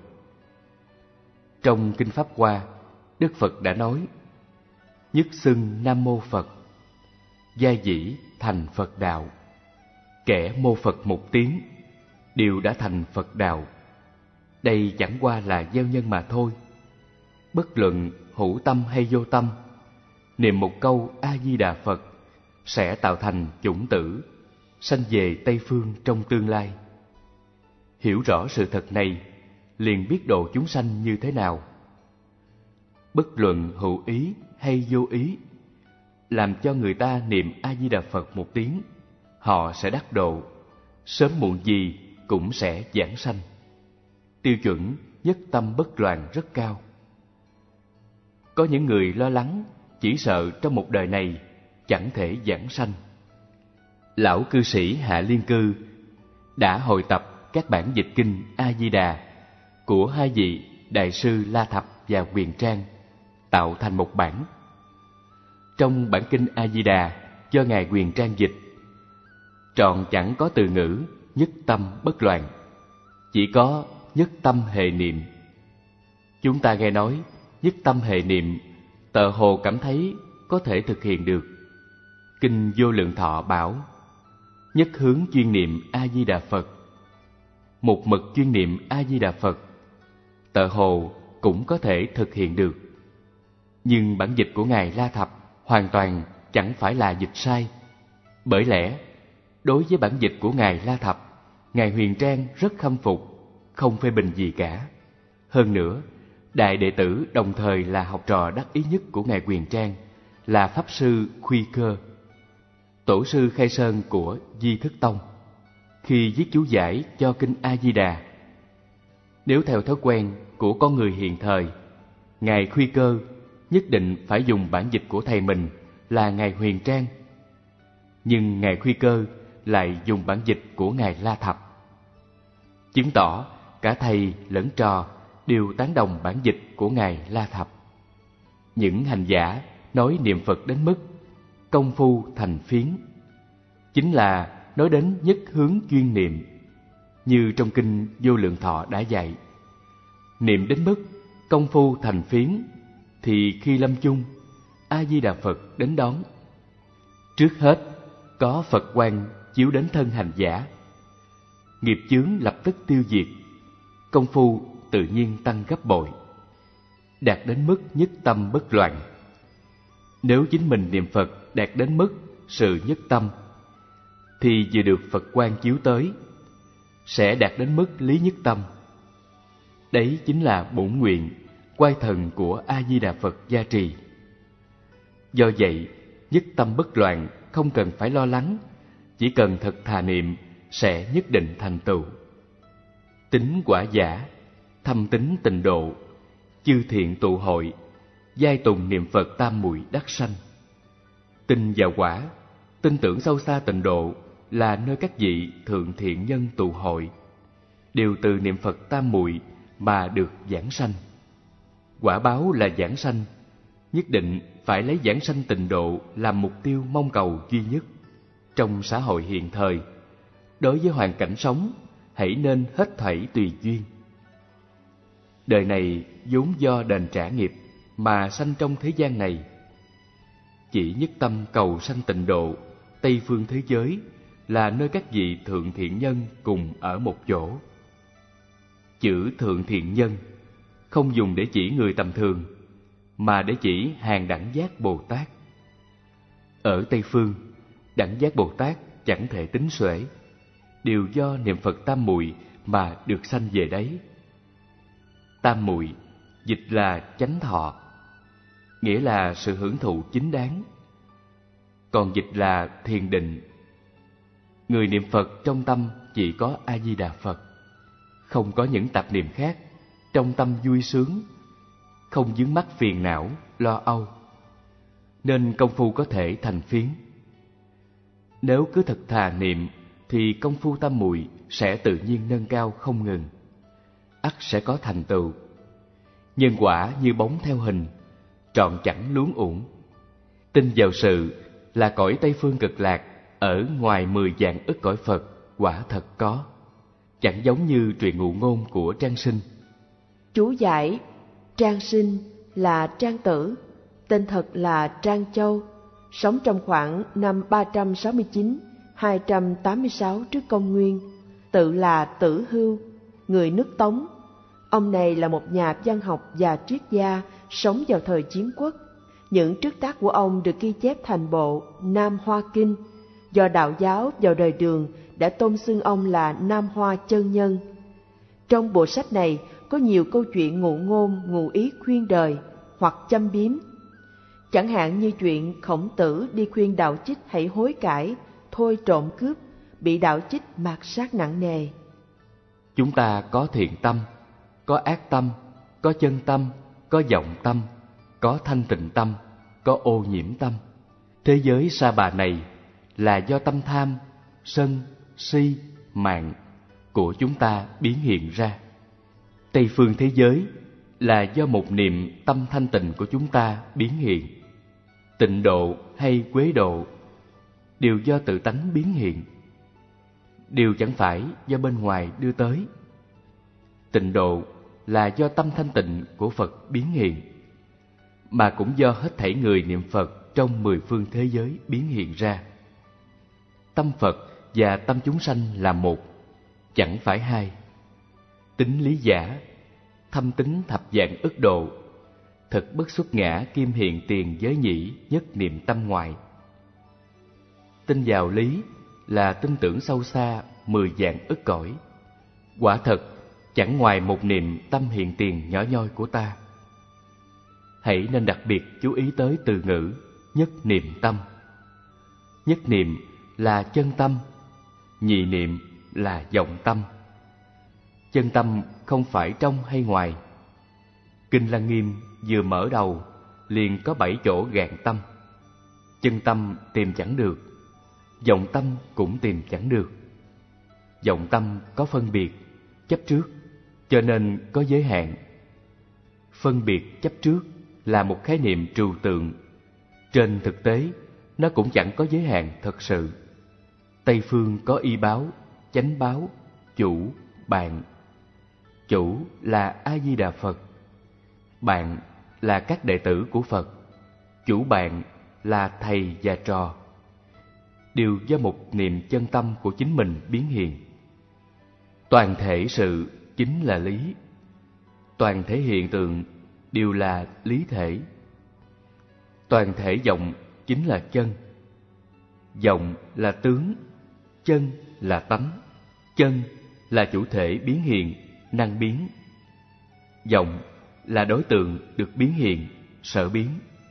Trong Kinh Pháp Hoa, Đức Phật đã nói: nhất xưng Nam Mô Phật, giai dĩ thành Phật đạo. Kẻ mô Phật một tiếng, đều đã thành Phật đạo. Đây chẳng qua là gieo nhân mà thôi. Bất luận hữu tâm hay vô tâm, niệm một câu A-di-đà Phật sẽ tạo thành chủng tử, sanh về Tây Phương trong tương lai. Hiểu rõ sự thật này, liền biết độ chúng sanh như thế nào. Bất luận hữu ý hay vô ý, làm cho người ta niệm A-di-đà Phật một tiếng, họ sẽ đắc độ, sớm muộn gì cũng sẽ giảng sanh. Tiêu chuẩn nhất tâm bất loạn rất cao. Có những người lo lắng, chỉ sợ trong một đời này chẳng thể giảng sanh. Lão cư sĩ Hạ Liên Cư đã hội tập các bản dịch kinh A-di-đà của hai vị đại sư La Thập và Huyền Trang, tạo thành một bản. Trong bản kinh A-di-đà do ngài Huyền Trang dịch, trọn chẳng có từ ngữ nhất tâm bất loạn, chỉ có nhất tâm hệ niệm. Chúng ta nghe nói nhất tâm hệ niệm, tựa hồ cảm thấy có thể thực hiện được. Kinh Vô Lượng Thọ bảo: nhất hướng chuyên niệm A-di-đà Phật, một mực chuyên niệm A-di-đà Phật, tựa hồ cũng có thể thực hiện được. Nhưng bản dịch của ngài La Thập hoàn toàn chẳng phải là dịch sai. Bởi lẽ đối với bản dịch của ngài La Thập, ngài Huyền Trang rất khâm phục, không phê bình gì cả. Hơn nữa, đại đệ tử đồng thời là học trò đắc ý nhất của ngài Huyền Trang là Pháp Sư Khuy Cơ, tổ sư Khai Sơn của Di Thức Tông, khi viết chú giải cho kinh A-di-đà. Nếu theo thói quen của con người hiện thời, ngài Khuy Cơ nhất định phải dùng bản dịch của thầy mình là ngài Huyền Trang. Nhưng ngài Khuy Cơ lại dùng bản dịch của ngài La Thập, chứng tỏ cả thầy lẫn trò đều tán đồng bản dịch của ngài La Thập. Những hành giả nói niệm Phật đến mức công phu thành phiến, chính là nói đến nhất hướng chuyên niệm. Như trong kinh Vô Lượng Thọ đã dạy, niệm đến mức công phu thành phiến thì khi lâm chung, A-di-đà Phật đến đón. Trước hết có Phật quang chiếu đến thân hành giả, nghiệp chướng lập tức tiêu diệt, công phu tự nhiên tăng gấp bội, đạt đến mức nhất tâm bất loạn. Nếu chính mình niệm Phật đạt đến mức sự nhất tâm, thì vừa được Phật quang chiếu tới, sẽ đạt đến mức lý nhất tâm. Đấy chính là bổn nguyện, oai thần của A-di-đà Phật gia trì. Do vậy, nhất tâm bất loạn không cần phải lo lắng, chỉ cần thật thà niệm sẽ nhất định thành tựu. Tính quả giả, thâm tín tịnh độ, chư thiện tụ hội, giai tùng niệm Phật tam muội đắc sanh. Tin vào quả, tin tưởng sâu xa tịnh độ là nơi các vị thượng thiện nhân tụ hội, đều từ niệm Phật tam muội mà được giảng sanh. Quả báo là giảng sanh, nhất định phải lấy giảng sanh tịnh độ làm mục tiêu mong cầu duy nhất. Trong xã hội hiện thời, đối với hoàn cảnh sống, hãy nên hết thảy tùy duyên. Đời này vốn do đền trả nghiệp mà sanh trong thế gian này. Chỉ nhất tâm cầu sanh tịnh độ, Tây phương thế giới là nơi các vị thượng thiện nhân cùng ở một chỗ. Chữ thượng thiện nhân không dùng để chỉ người tầm thường, mà để chỉ hàng đẳng giác Bồ Tát. Ở Tây phương, đẳng giác Bồ Tát chẳng thể tính xuể, đều do niệm Phật tam muội mà được sanh về đấy. Tam muội dịch là chánh thọ, nghĩa là sự hưởng thụ chính đáng, còn dịch là thiền định. Người niệm Phật trong tâm chỉ có A-di-đà Phật, không có những tạp niệm khác, trong tâm vui sướng, không vướng mắc phiền não, lo âu, nên công phu có thể thành phiến. Nếu cứ thật thà niệm thì công phu tam muội sẽ tự nhiên nâng cao không ngừng, ắt sẽ có thành tựu. nhân quả như bóng theo hình, trọn chẳng luống uổng. Tin vào sự là cõi Tây Phương Cực Lạc ở ngoài 10 vạn ức cõi Phật quả thật có, chẳng giống như truyện ngụ ngôn của Trang Sinh. Chú giải: Trang Sinh là Trang Tử, tên thật là Trang Châu, sống trong khoảng năm 369-286 trước công nguyên, tự là Tử Hưu, người nước Tống. Ông này là một nhà văn học và triết gia sống vào thời Chiến Quốc. Những trước tác của ông được ghi chép thành bộ Nam Hoa Kinh, do đạo giáo vào đời Đường đã tôn xưng ông là Nam Hoa Chân Nhân. Trong bộ sách này có nhiều câu chuyện ngụ ngôn, ngụ ý khuyên đời hoặc châm biếm. Chẳng hạn như chuyện Khổng Tử đi khuyên Đạo Chích hãy hối cải, thôi trộm cướp, bị Đạo Chích mạt sát nặng nề. Chúng ta có thiện tâm, có ác tâm, có chân tâm, có vọng tâm, có thanh tịnh tâm, có ô nhiễm tâm. Thế giới sa bà này là do tâm tham, sân, si, mạn của chúng ta biến hiện ra. Tây phương thế giới là do một niệm tâm thanh tịnh của chúng ta biến hiện. Tịnh độ hay quế độ đều do tự tánh biến hiện, đều chẳng phải do bên ngoài đưa tới. Tịnh độ là do tâm thanh tịnh của Phật biến hiện, mà cũng do hết thảy người niệm Phật trong 10 phương thế giới biến hiện ra. Tâm Phật và tâm chúng sanh là một, chẳng phải hai. Tính lý giả, thâm tính thập vạn ức độ, thực bất xuất ngã kim hiện tiền giới nhĩ nhất niệm tâm ngoại. Tin vào lý là tin tưởng sâu xa 10 vạn ức cõi. Quả thật chẳng ngoài một niệm tâm hiện tiền nhỏ nhoi của ta. Hãy nên đặc biệt chú ý tới từ ngữ nhất niệm tâm. Nhất niệm là chân tâm, nhị niệm là vọng tâm. Chân tâm không phải trong hay ngoài. Kinh Lăng Nghiêm vừa mở đầu liền có 7 chỗ gạn tâm. Chân tâm tìm chẳng được, vọng tâm cũng tìm chẳng được. Vọng tâm có phân biệt, chấp trước, cho nên có giới hạn. Phân biệt chấp trước là một khái niệm trừu tượng. Trên thực tế, nó cũng chẳng có giới hạn thật sự. Tây phương có y báo, chánh báo, chủ, bạn. Chủ là A-di-đà Phật, bạn là các đệ tử của Phật, chủ bạn là thầy và trò, đều do một niệm chân tâm của chính mình biến hiện. Toàn thể sự chính là lý, toàn thể hiện tượng đều là lý thể. Toàn thể vọng chính là chân. Vọng là tướng, chân là tánh. Chân là chủ thể biến hiện, năng biến. Vọng là đối tượng được biến hiện, sở biến.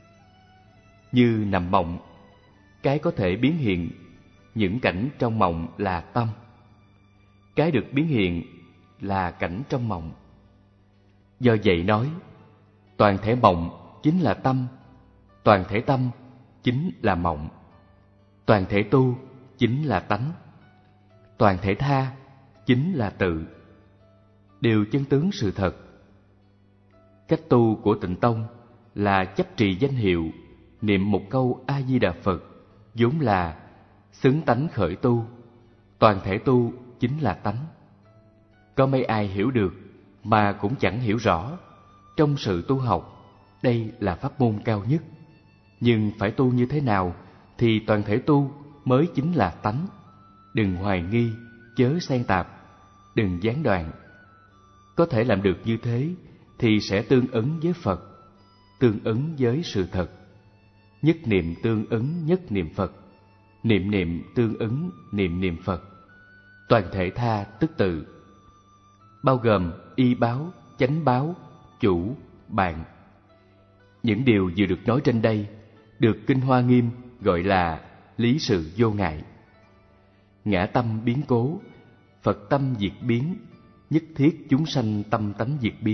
Như nằm mộng, cái có thể biến hiện những cảnh trong mộng là tâm. Cái được biến hiện là cảnh trong mộng. Do vậy nói, toàn thể mộng chính là tâm, toàn thể tâm chính là mộng, toàn thể tu chính là tánh, toàn thể tha chính là tự, đều chân tướng sự thật. Cách tu của Tịnh Tông là chấp trì danh hiệu, niệm một câu A-di-đà Phật, vốn là xứng tánh khởi tu, toàn thể tu chính là tánh. Có mấy ai hiểu được mà cũng chẳng hiểu rõ. Trong sự tu học, đây là pháp môn cao nhất. Nhưng phải tu như thế nào thì toàn thể tu mới chính là tánh. Đừng hoài nghi, chớ xen tạp, đừng gián đoạn. Có thể làm được như thế thì sẽ tương ứng với Phật, tương ứng với sự thật. Nhất niệm tương ứng nhất niệm Phật, niệm niệm tương ứng niệm niệm Phật. Toàn thể tha tức tự, bao gồm y báo, chánh báo, chủ, bạn. Những điều vừa được nói trên đây được Kinh Hoa Nghiêm gọi là lý sự vô ngại. Ngã tâm biến cố, Phật tâm diệt biến, nhất thiết chúng sanh tâm tánh diệt biến.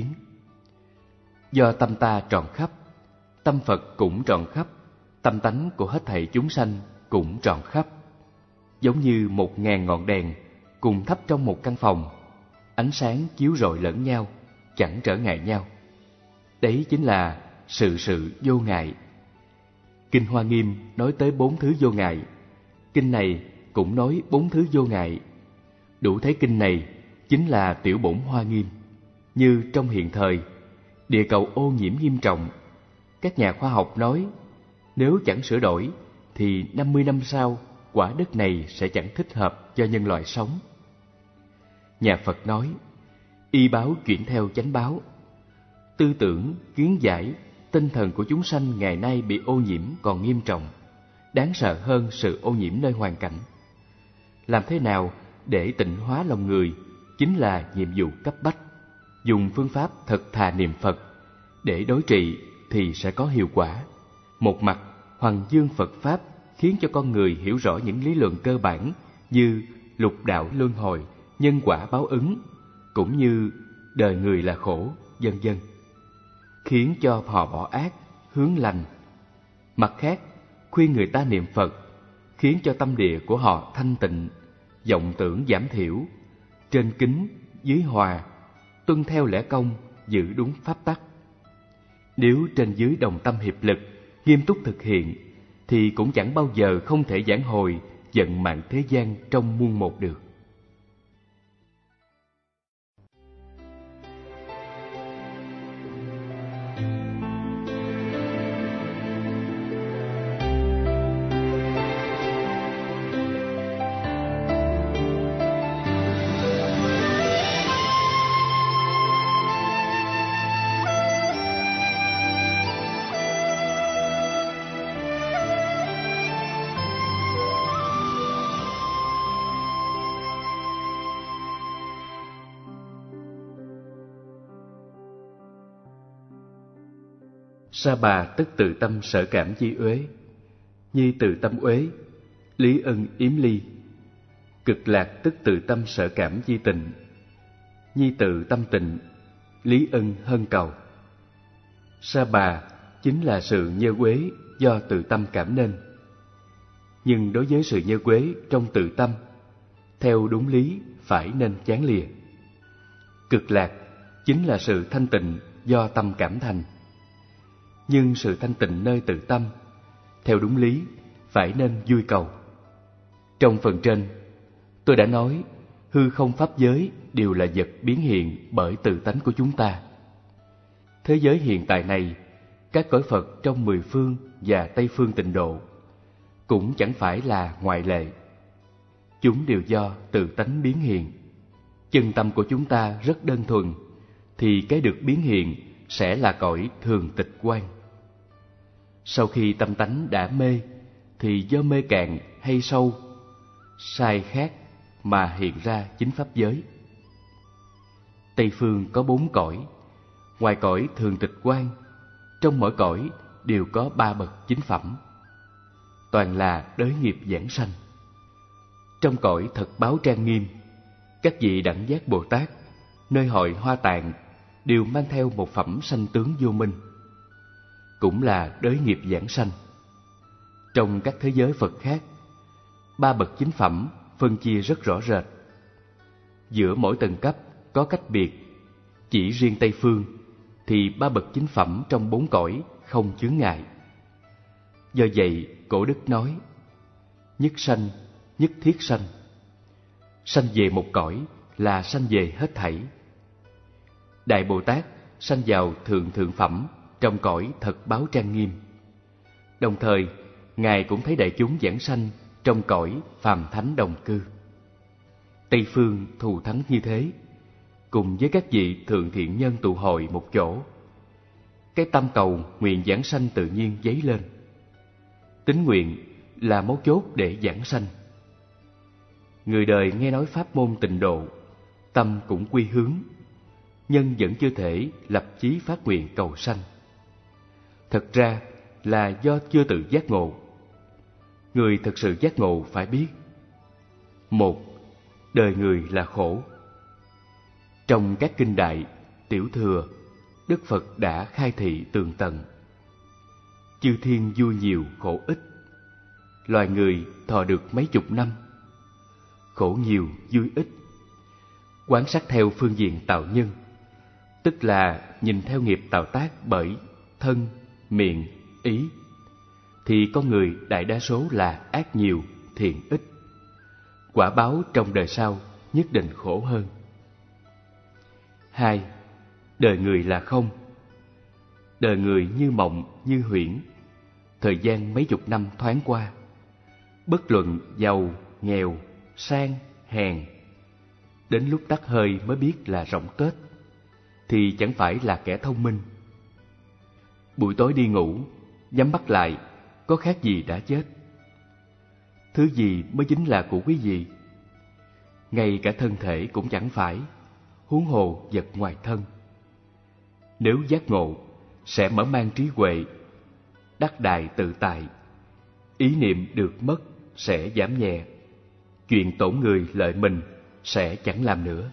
Do tâm ta tròn khắp, tâm Phật cũng tròn khắp, tâm tánh của hết thảy chúng sanh cũng tròn khắp. Giống như 1000 ngọn đèn cùng thắp trong một căn phòng, ánh sáng chiếu rọi lẫn nhau, chẳng trở ngại nhau. Đấy chính là sự vô ngại. Kinh Hoa Nghiêm nói tới 4 thứ vô ngại. Kinh này cũng nói 4 thứ vô ngại. Đủ thấy kinh này chính là tiểu bổn Hoa Nghiêm. Như trong hiện thời, địa cầu ô nhiễm nghiêm trọng. Các nhà khoa học nói, nếu chẳng sửa đổi thì 50 năm sau, quả đất này sẽ chẳng thích hợp cho nhân loại sống. Nhà Phật nói, y báo chuyển theo chánh báo. Tư tưởng, kiến giải, tinh thần của chúng sanh ngày nay bị ô nhiễm còn nghiêm trọng, đáng sợ hơn sự ô nhiễm nơi hoàn cảnh. Làm thế nào để tịnh hóa lòng người chính là nhiệm vụ cấp bách. Dùng phương pháp thật thà niệm Phật để đối trị thì sẽ có hiệu quả. Một mặt, hoằng dương Phật Pháp khiến cho con người hiểu rõ những lý luận cơ bản như lục đạo luân hồi, nhân quả báo ứng, cũng như đời người là khổ, vân vân, khiến cho họ bỏ ác, hướng lành. Mặt khác, khuyên người ta niệm Phật, khiến cho tâm địa của họ thanh tịnh, vọng tưởng giảm thiểu, trên kính, dưới hòa, tuân theo lẽ công, giữ đúng pháp tắc. Nếu trên dưới đồng tâm hiệp lực, nghiêm túc thực hiện, thì cũng chẳng bao giờ không thể vãn hồi vận mạng thế gian trong muôn một được. Sa bà tức từ tâm sở cảm chi uế, nhi từ tâm uế, lý ân yếm ly. Cực lạc tức từ tâm sở cảm chi tịnh, nhi từ tâm tịnh, lý ân hân cầu. Sa bà chính là sự nhơ uế do từ tâm cảm nên. Nhưng đối với sự nhơ uế trong từ tâm, theo đúng lý phải nên chán lìa. Cực lạc chính là sự thanh tịnh do tâm cảm thành. Nhưng sự thanh tịnh nơi tự tâm, theo đúng lý, phải nên vui cầu. Trong phần trên, tôi đã nói hư không pháp giới đều là vật biến hiện bởi tự tánh của chúng ta. Thế giới hiện tại này, các cõi Phật trong 10 phương và Tây phương tịnh độ cũng chẳng phải là ngoại lệ. Chúng đều do tự tánh biến hiện. Chân tâm của chúng ta rất đơn thuần, thì cái được biến hiện sẽ là cõi thường tịch quan. Sau khi tâm tánh đã mê, thì do mê cạn hay sâu, sai khác mà hiện ra chính pháp giới. Tây phương có 4 cõi, ngoài cõi thường tịch quan, trong mỗi cõi đều có 3 bậc chính phẩm, toàn là đới nghiệp giảng sanh. Trong cõi thật báo trang nghiêm, các vị đẳng giác Bồ Tát nơi hội Hoa Tạng đều mang theo một phẩm sanh tướng vô minh, cũng là đới nghiệp giảng sanh. Trong các thế giới Phật khác, 3 bậc chính phẩm phân chia rất rõ rệt. Giữa mỗi tầng cấp có cách biệt. Chỉ riêng Tây phương thì 3 bậc chính phẩm trong 4 cõi không chướng ngại. Do vậy, Cổ Đức nói: nhất sanh, nhất thiết sanh. Sanh về một cõi là sanh về hết thảy. Đại Bồ Tát sanh vào thượng thượng phẩm trong cõi thật báo trang nghiêm. Đồng thời, Ngài cũng thấy đại chúng giảng sanh trong cõi phàm thánh đồng cư. Tây phương thù thắng như thế, cùng với các vị thượng thiện nhân tụ hội một chỗ, cái tâm cầu nguyện giảng sanh tự nhiên dấy lên. Tín nguyện là mấu chốt để giảng sanh. Người đời nghe nói pháp môn tịnh độ, tâm cũng quy hướng, nhân vẫn chưa thể lập chí phát nguyện cầu sanh. Thật ra là do chưa tự giác ngộ. Người thực sự giác ngộ phải biết: một, đời người là khổ. Trong các kinh đại, tiểu thừa, Đức Phật đã khai thị tường tận. Chư thiên vui nhiều khổ ít, loài người thọ được mấy chục năm. Khổ nhiều vui ít, quán sát theo phương diện tạo nhân, tức là nhìn theo nghiệp tạo tác bởi thân, miệng, ý, thì con người đại đa số là ác nhiều, thiện ít. Quả báo trong đời sau nhất định khổ hơn. 2. Đời người là không. Đời người như mộng, như huyễn. Thời gian mấy chục năm thoáng qua. Bất luận giàu, nghèo, sang, hèn, đến lúc tắt hơi mới biết là rỗng tuếch, thì chẳng phải là kẻ thông minh. Buổi tối đi ngủ, nhắm mắt lại, có khác gì đã chết. Thứ gì mới chính là của quý vị? Ngay cả thân thể cũng chẳng phải, huống hồ vật ngoài thân. Nếu giác ngộ, sẽ mở mang trí huệ, đắc đại tự tại. Ý niệm được mất sẽ giảm nhẹ, chuyện tổn người lợi mình sẽ chẳng làm nữa.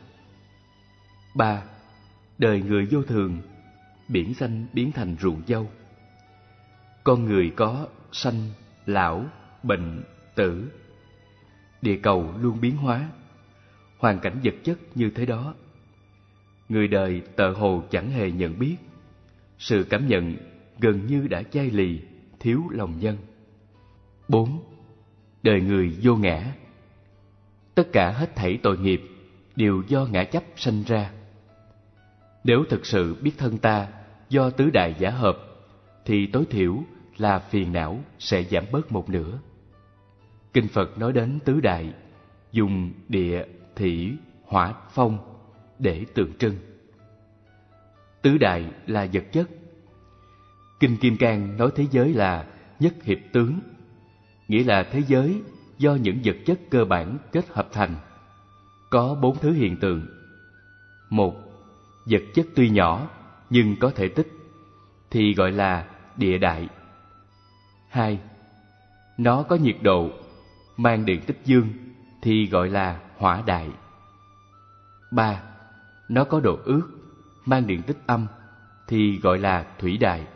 3. Đời người vô thường, biển xanh biến thành ruộng dâu. Con người có sanh, lão, bệnh, tử. Địa cầu luôn biến hóa, hoàn cảnh vật chất như thế đó. Người đời tợ hồ chẳng hề nhận biết, sự cảm nhận gần như đã chai lì, thiếu lòng nhân. 4. Đời người vô ngã. Tất cả hết thảy tội nghiệp đều do ngã chấp sanh ra. Nếu thực sự biết thân ta do tứ đại giả hợp, thì tối thiểu là phiền não sẽ giảm bớt một nửa. Kinh Phật nói đến tứ đại, dùng địa, thủy, hỏa, phong để tượng trưng. Tứ đại là vật chất. Kinh Kim Cang nói thế giới là nhất hiệp tướng, nghĩa là thế giới do những vật chất cơ bản kết hợp thành. Có 4 thứ hiện tượng. 1. Vật chất tuy nhỏ nhưng có thể tích, thì gọi là địa đại. 2. Nó có nhiệt độ, mang điện tích dương, thì gọi là hỏa đại. 3. Nó có độ ướt, mang điện tích âm, thì gọi là thủy đại.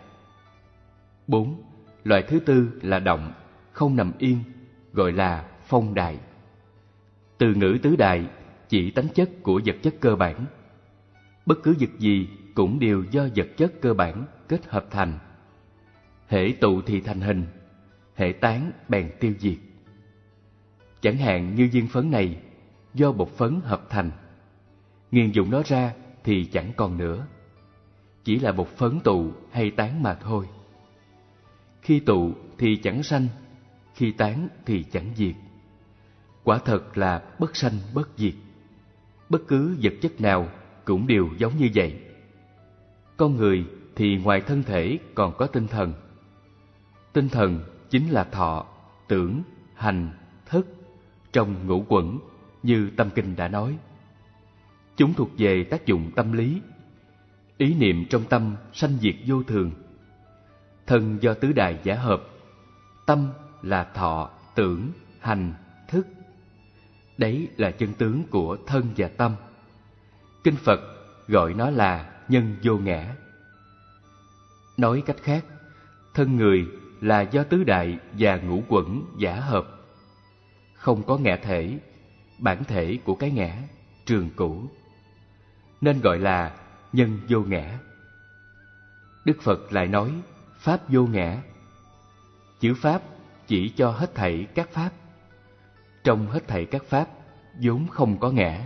4. Loại thứ tư là động, không nằm yên, gọi là phong đại. Từ ngữ tứ đại chỉ tánh chất của vật chất cơ bản. Bất cứ vật gì cũng đều do vật chất cơ bản kết hợp thành. Hễ tụ thì thành hình, hễ tán bèn tiêu diệt. Chẳng hạn như viên phấn này do bột phấn hợp thành, nghiền dụng nó ra thì chẳng còn nữa, chỉ là bột phấn tụ hay tán mà thôi. Khi tụ thì chẳng sanh, khi tán thì chẳng diệt. Quả thật là bất sanh bất diệt. Bất cứ vật chất nào cũng đều giống như vậy. Con người thì ngoài thân thể còn có tinh thần. Tinh thần chính là thọ, tưởng, hành, thức trong ngũ quẩn, như Tâm Kinh đã nói. Chúng thuộc về tác dụng tâm lý. Ý niệm trong tâm sanh diệt vô thường. Thân do tứ đại giả hợp, tâm là thọ, tưởng, hành, thức. Đấy là chân tướng của thân và tâm. Kinh Phật gọi nó là nhân vô ngã. Nói cách khác, thân người là do tứ đại và ngũ quẩn giả hợp. Không có ngã thể, bản thể của cái ngã, trường cửu, nên gọi là nhân vô ngã. Đức Phật lại nói pháp vô ngã. Chữ pháp chỉ cho hết thảy các pháp. Trong hết thảy các pháp vốn không có ngã.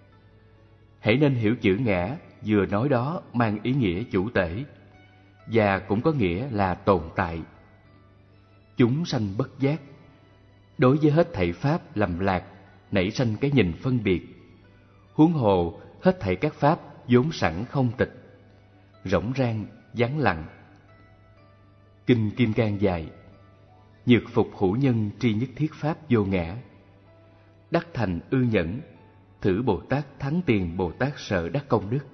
Hãy nên hiểu chữ ngã vừa nói đó mang ý nghĩa chủ tể, và cũng có nghĩa là tồn tại. Chúng sanh bất giác. Đối với hết thảy pháp lầm lạc, nảy sanh cái nhìn phân biệt. Huống hồ hết thảy các pháp vốn sẵn không tịch, rỗng rang, vắng lặng. Kinh Kim Cang dạy: nhược phục hữu nhân tri nhất thiết pháp vô ngã. Đắc thành ư nhẫn, thử Bồ Tát thắng tiền Bồ Tát sợ đắc công đức.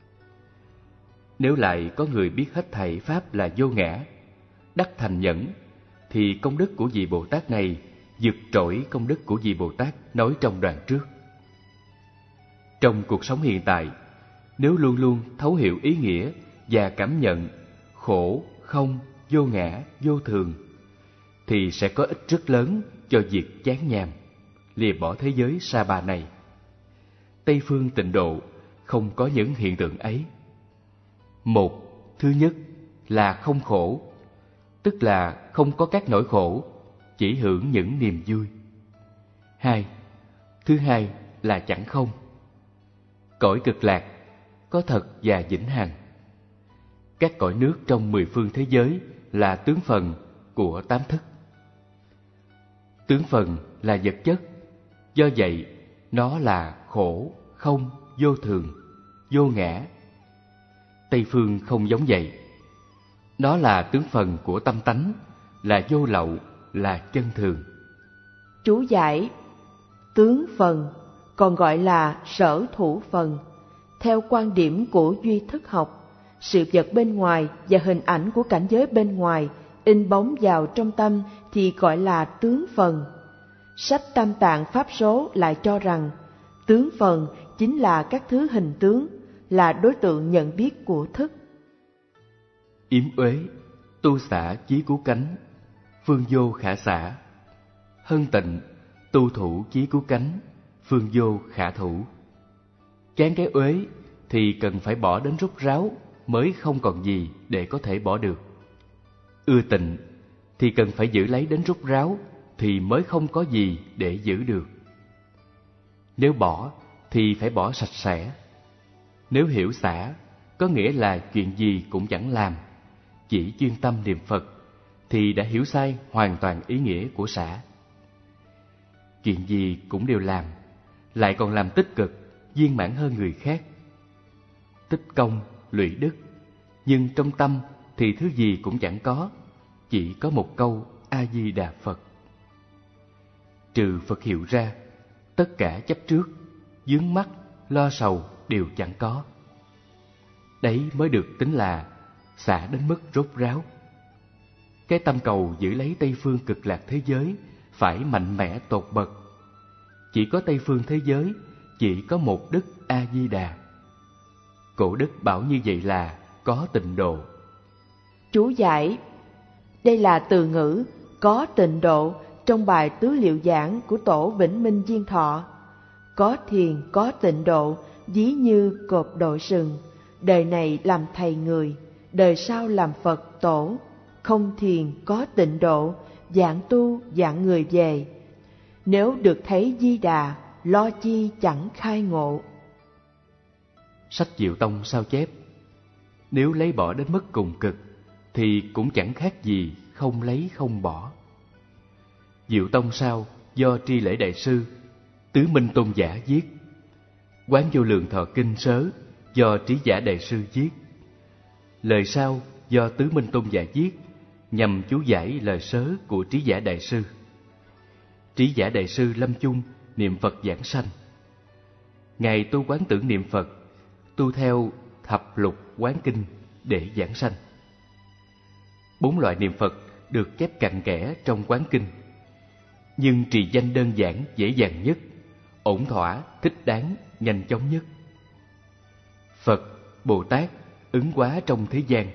Nếu lại có người biết hết thảy pháp là vô ngã, đắc thành nhẫn, thì công đức của vị Bồ Tát này vượt trội công đức của vị Bồ Tát nói trong đoạn trước. Trong cuộc sống hiện tại, nếu luôn luôn thấu hiểu ý nghĩa và cảm nhận khổ, không, vô ngã, vô thường, thì sẽ có ích rất lớn cho việc chán nhàm, lìa bỏ thế giới sa bà này. Tây phương tịnh độ không có những hiện tượng ấy. Một, thứ nhất là không khổ, tức là không có các nỗi khổ, chỉ hưởng những niềm vui. Thứ hai là chẳng không. Cõi cực lạc có thật và vĩnh hằng. Các cõi nước trong 10 phương thế giới là tướng phần của 8 thức. Tướng phần là vật chất, do vậy nó là khổ, không, vô thường, vô ngã. Tây phương không giống vậy. Nó là tướng phần của tâm tánh, là vô lậu, là chân thường. Chú giải: tướng phần còn gọi là sở thủ phần. Theo quan điểm của duy thức học, sự vật bên ngoài và hình ảnh của cảnh giới bên ngoài in bóng vào trong tâm thì gọi là tướng phần. Sách Tam Tạng Pháp Số lại cho rằng tướng phần chính là các thứ hình tướng, là đối tượng nhận biết của thức. Yếm uế, tu xả chí cứu cánh, phương vô khả xả. Hân tịnh, tu thủ chí cứu cánh, phương vô khả thủ. Chán cái uế thì cần phải bỏ đến rút ráo mới không còn gì để có thể bỏ được. Ưa tịnh thì cần phải giữ lấy đến rút ráo thì mới không có gì để giữ được. Nếu bỏ thì phải bỏ sạch sẽ. Nếu hiểu xả có nghĩa là chuyện gì cũng chẳng làm, chỉ chuyên tâm niệm Phật, thì đã hiểu sai hoàn toàn ý nghĩa của xả. Chuyện gì cũng đều làm, lại còn làm tích cực, viên mãn hơn người khác. Tích công, lụy đức, nhưng trong tâm thì thứ gì cũng chẳng có, chỉ có một câu A-di-đà Phật. Trừ Phật hiệu ra, tất cả chấp trước, vướng mắc, lo sầu đều chẳng có. Đấy mới được tính là xả đến mức rốt ráo. Cái tâm cầu giữ lấy Tây phương cực lạc thế giới phải mạnh mẽ tột bậc. Chỉ có Tây phương thế giới, chỉ có một Đức A-di-đà. Cổ đức bảo như vậy là có tịnh độ. Chú giải: đây là từ ngữ có tịnh độ trong bài tứ liệu giảng của Tổ Vĩnh Minh Diên Thọ. Có thiền, có tịnh độ, ví như cột đội sừng. Đời này làm thầy người, đời sau làm Phật tổ. Không thiền, có tịnh độ, dạng tu, dạng người về. Nếu được thấy Di Đà, lo chi chẳng khai ngộ. Sách Diệu Tông sao chép: nếu lấy bỏ đến mức cùng cực thì cũng chẳng khác gì không lấy không bỏ. Diệu Tông sao do Tri Lễ Đại Sư, Tứ Minh Tôn Giả viết. Quán Vô Lượng Thọ Kinh sớ do Trí Giả Đại Sư viết. Lời sau do Tứ Minh Tôn Giả viết nhằm chú giải lời sớ của Trí Giả Đại Sư. Trí Giả Đại Sư lâm chung niệm Phật giảng sanh. Ngài tu quán tưởng niệm Phật, tu theo thập lục quán kinh để giảng sanh. 4 loại niệm Phật được chép cặn kẽ trong quán kinh, nhưng trì danh đơn giản dễ dàng nhất, ổn thỏa, thích đáng, nhanh chóng nhất. Phật, Bồ Tát ứng hóa trong thế gian.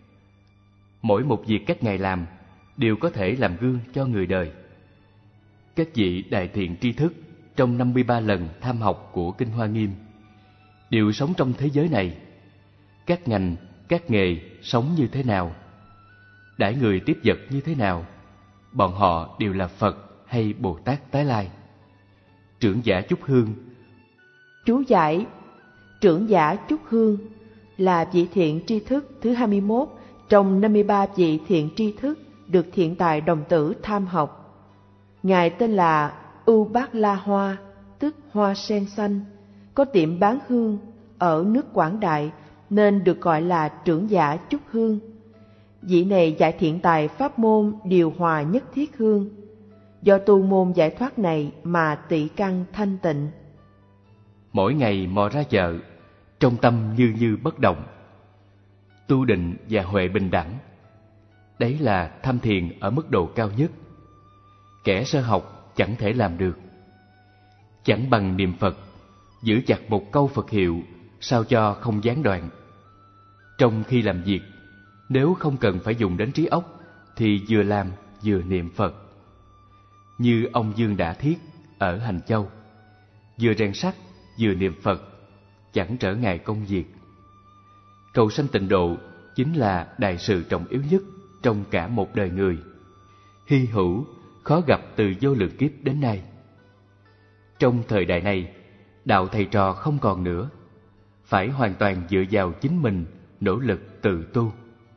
Mỗi một việc các ngài làm đều có thể làm gương cho người đời. Các vị đại thiện tri thức trong 53 lần tham học của Kinh Hoa Nghiêm đều sống trong thế giới này. Các ngành, các nghề sống như thế nào, đãi người tiếp vật như thế nào, bọn họ đều là Phật hay Bồ Tát tái lai. Trưởng giả Chúc Hương. Chú giải: trưởng giả Chúc Hương là vị thiện tri thức thứ 21 trong 53 vị thiện tri thức được thiện tài đồng tử tham học. Ngài tên là U Bát La Hoa, tức hoa sen xanh, có tiệm bán hương ở nước Quảng Đại nên được gọi là trưởng giả Chúc Hương. Vị này dạy thiện tài pháp môn điều hòa nhất thiết hương. Do tu môn giải thoát này mà tỵ căn thanh tịnh. Mỗi ngày mò ra chợ, trong tâm như như bất động, tu định và huệ bình đẳng. Đấy là tham thiền ở mức độ cao nhất. Kẻ sơ học chẳng thể làm được. Chẳng bằng niệm Phật, giữ chặt một câu Phật hiệu sao cho không gián đoạn. Trong khi làm việc, nếu không cần phải dùng đến trí óc thì vừa làm vừa niệm Phật. Như ông Dương Đã Thiết ở Hành Châu, vừa rèn sắt vừa niệm Phật, chẳng trở ngại công việc. Cầu sanh tịnh độ chính là đại sự trọng yếu nhất trong cả một đời người, hy hữu, khó gặp từ vô lượng kiếp đến nay. Trong thời đại này, đạo thầy trò không còn nữa, phải hoàn toàn dựa vào chính mình, nỗ lực tự tu.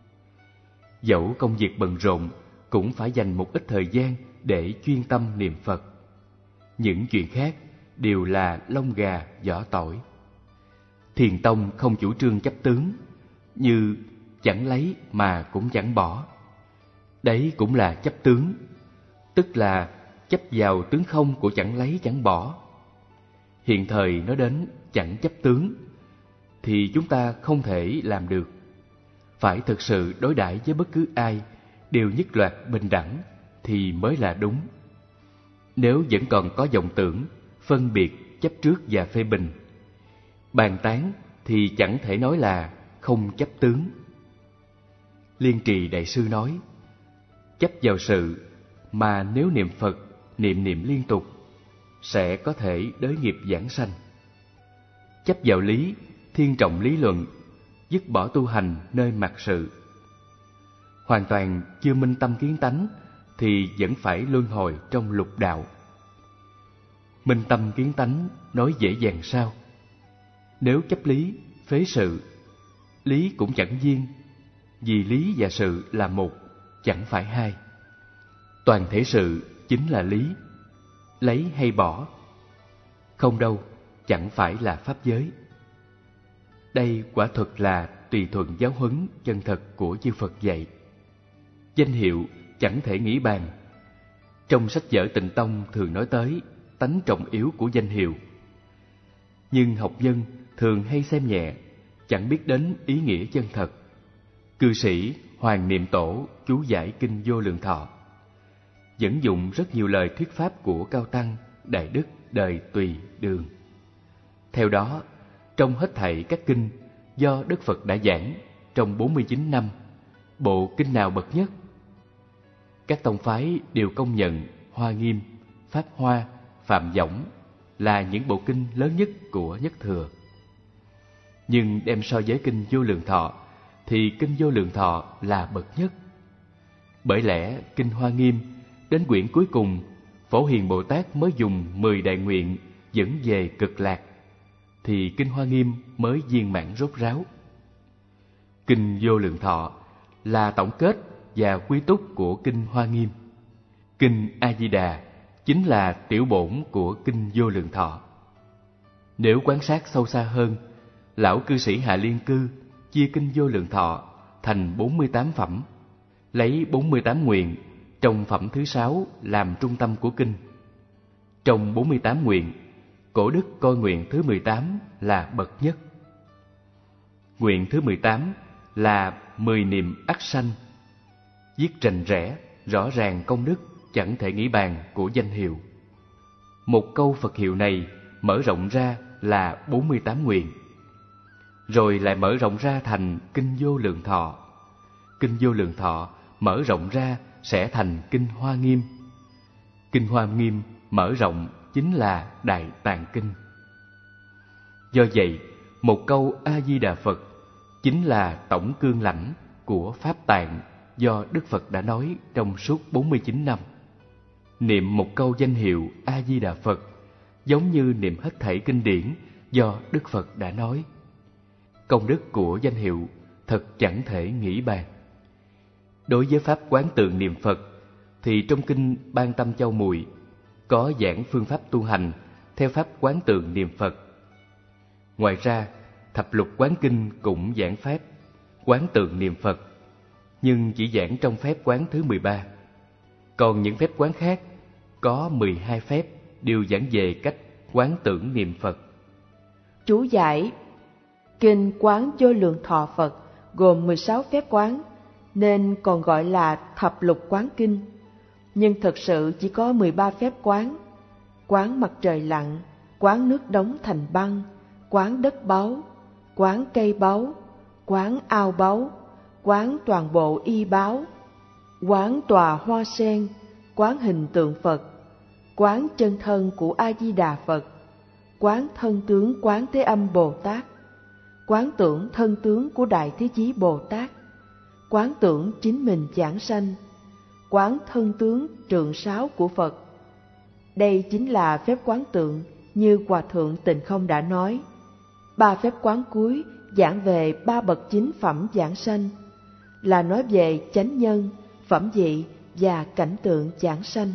Dẫu công việc bận rộn, cũng phải dành một ít thời gian để chuyên tâm niệm Phật. Những chuyện khác đều là lông gà vỏ tỏi. Thiền tông không chủ trương chấp tướng, như chẳng lấy mà cũng chẳng bỏ. Đấy cũng là chấp tướng, tức là chấp vào tướng không của chẳng lấy chẳng bỏ. Hiện thời nói đến chẳng chấp tướng thì chúng ta không thể làm được. Phải thực sự đối đãi với bất cứ ai đều nhất loạt bình đẳng thì mới là đúng. Nếu vẫn còn có vọng tưởng, phân biệt, chấp trước và phê bình, bàn tán thì chẳng thể nói là không chấp tướng. Liên Trì Đại Sư nói, chấp vào sự mà nếu niệm Phật, niệm liên tục, sẽ có thể đới nghiệp giảng sanh. Chấp vào lý, thiên trọng lý luận, dứt bỏ tu hành nơi mặt sự. Hoàn toàn chưa minh tâm kiến tánh thì vẫn phải luân hồi trong lục đạo. Minh tâm kiến tánh nói dễ dàng sao? Nếu chấp lý, phế sự, lý cũng chẳng viên, vì lý và sự là một, chẳng phải hai. Toàn thể sự chính là lý, lấy hay bỏ, không đâu, chẳng phải là pháp giới. Đây quả thực là tùy thuận giáo huấn chân thật của chư Phật dạy. Danh hiệu chẳng thể nghĩ bàn. Trong sách vở Tịnh Tông thường nói tới tánh trọng yếu của danh hiệu. Nhưng học nhân thường hay xem nhẹ, chẳng biết đến ý nghĩa chân thật. Cư sĩ Hoàng Niệm Tổ chú giải Kinh Vô Lượng Thọ dẫn dụng rất nhiều lời thuyết pháp của cao tăng, đại đức đời Tùy Đường. Theo đó, trong hết thảy các kinh do Đức Phật đã giảng trong 49 năm, bộ kinh nào bậc nhất? Các tông phái đều công nhận Hoa Nghiêm, Pháp Hoa, Phạm Võng là những bộ kinh lớn nhất của Nhất Thừa. Nhưng đem so với Kinh Vô Lượng Thọ thì Kinh Vô Lượng Thọ là bậc nhất. Bởi lẽ Kinh Hoa Nghiêm đến quyển cuối cùng, Phổ Hiền Bồ Tát mới dùng 10 đại nguyện dẫn về cực lạc, thì Kinh Hoa Nghiêm mới viên mãn rốt ráo. Kinh Vô Lượng Thọ là tổng kết và quy túc của Kinh Hoa Nghiêm. Kinh A Di Đà chính là tiểu bổn của Kinh Vô Lượng Thọ. Nếu quan sát sâu xa hơn, lão cư sĩ Hạ Liên Cư chia Kinh Vô Lượng Thọ thành 48 phẩm, lấy 48 nguyện trong phẩm thứ 6 làm trung tâm của kinh. Trong 48 nguyện, Cổ Đức coi nguyện thứ 18 là bậc nhất. Nguyện thứ 18 là 10 niệm ắt sanh, viết rành rẽ, rõ ràng công đức chẳng thể nghĩ bàn của danh hiệu. Một câu Phật hiệu này mở rộng ra là 48 nguyện, rồi lại mở rộng ra thành Kinh Vô Lượng Thọ. Kinh Vô Lượng Thọ mở rộng ra sẽ thành Kinh Hoa Nghiêm. Kinh Hoa Nghiêm mở rộng chính là Đại Tạng Kinh. Do vậy, một câu A Di Đà Phật chính là tổng cương lãnh của Pháp Tạng do Đức Phật đã nói trong suốt 49 năm. Niệm một câu danh hiệu A Di Đà Phật giống như niệm hết thảy kinh điển do Đức Phật đã nói. Công đức của danh hiệu thật chẳng thể nghĩ bàn. Đối với pháp quán tượng niệm Phật thì trong kinh Ban Tâm Châu Mùi có giảng phương pháp tu hành theo pháp quán tượng niệm Phật. Ngoài ra, Thập Lục Quán Kinh cũng giảng pháp quán tượng niệm Phật, nhưng chỉ giảng trong phép quán thứ 13. Còn những phép quán khác có 12 phép đều giảng về cách quán tưởng niệm Phật. Chú giải Kinh Quán Vô Lượng Thọ Phật gồm 16 phép quán, nên còn gọi là Thập Lục Quán Kinh. Nhưng thực sự chỉ có 13 phép quán: quán mặt trời lặn, quán nước đóng thành băng, quán đất báu, quán cây báu, quán ao báu, quán toàn bộ y báu, quán tòa hoa sen, quán hình tượng Phật, quán chân thân của A Di Đà Phật, quán thân tướng Quán Thế Âm Bồ Tát, quán tưởng thân tướng của Đại Thế Chí Bồ Tát, quán tưởng chính mình giảng sanh, quán thân tướng trượng sáo của Phật. Đây chính là phép quán tượng như Hòa Thượng Tịnh Không đã nói. 3 phép quán cuối giảng về 3 bậc chính phẩm giảng sanh, là nói về chánh nhân, phẩm vị và cảnh tượng giảng sanh.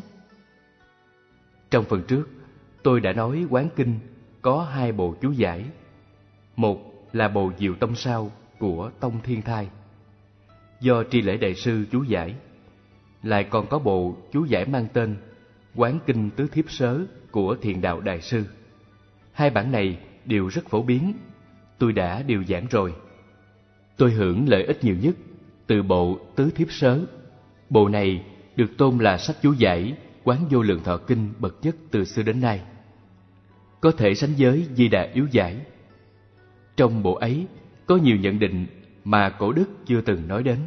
Trong phần trước, tôi đã nói quán kinh có 2 bộ chú giải. Một là bộ Diệu Tông Sao của Tông Thiên Thai, do Tri Lễ Đại Sư chú giải. Lại còn có bộ chú giải mang tên Quán Kinh Tứ Thiếp Sớ của Thiền Đạo Đại Sư. 2 bản này đều rất phổ biến, tôi đã đều giảng rồi. Tôi hưởng lợi ích nhiều nhất từ bộ Tứ Thiếp Sớ. Bộ này được tôn là sách chú giải Quán Vô Lượng Thọ Kinh bậc nhất từ xưa đến nay, có thể sánh với Di Đà Yếu Giải. Trong bộ ấy có nhiều nhận định mà cổ đức chưa từng nói đến.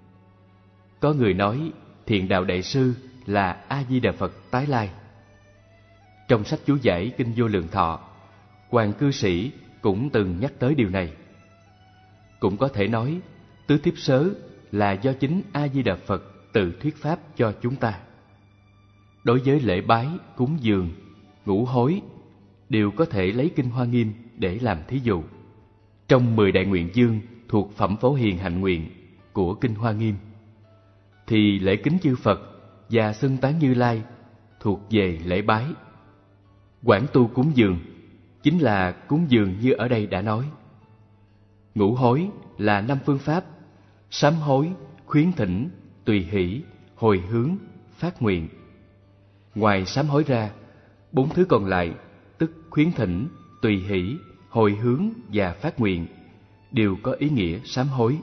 Có người nói Thiền Đạo Đại Sư là A-di-đà Phật tái lai. Trong sách chú giải Kinh Vô Lượng Thọ, Hoàng Cư Sĩ cũng từng nhắc tới điều này. Cũng có thể nói Tứ Thiếp Sớ là do chính A-di-đà Phật tự thuyết pháp cho chúng ta. Đối với lễ bái, cúng dường, ngũ hối đều có thể lấy Kinh Hoa Nghiêm để làm thí dụ. Trong 10 đại nguyện dương thuộc Phẩm Phổ Hiền Hạnh Nguyện của Kinh Hoa Nghiêm, thì lễ kính chư Phật và xưng tán Như Lai thuộc về lễ bái. Quảng tu cúng dường chính là cúng dường như ở đây đã nói. Ngũ hối là 5 phương pháp: sám hối, khuyến thỉnh, tùy hỷ, hồi hướng, phát nguyện. Ngoài sám hối ra, 4 thứ còn lại, tức khuyến thỉnh, tùy hỷ, hồi hướng và phát nguyện, đều có ý nghĩa sám hối.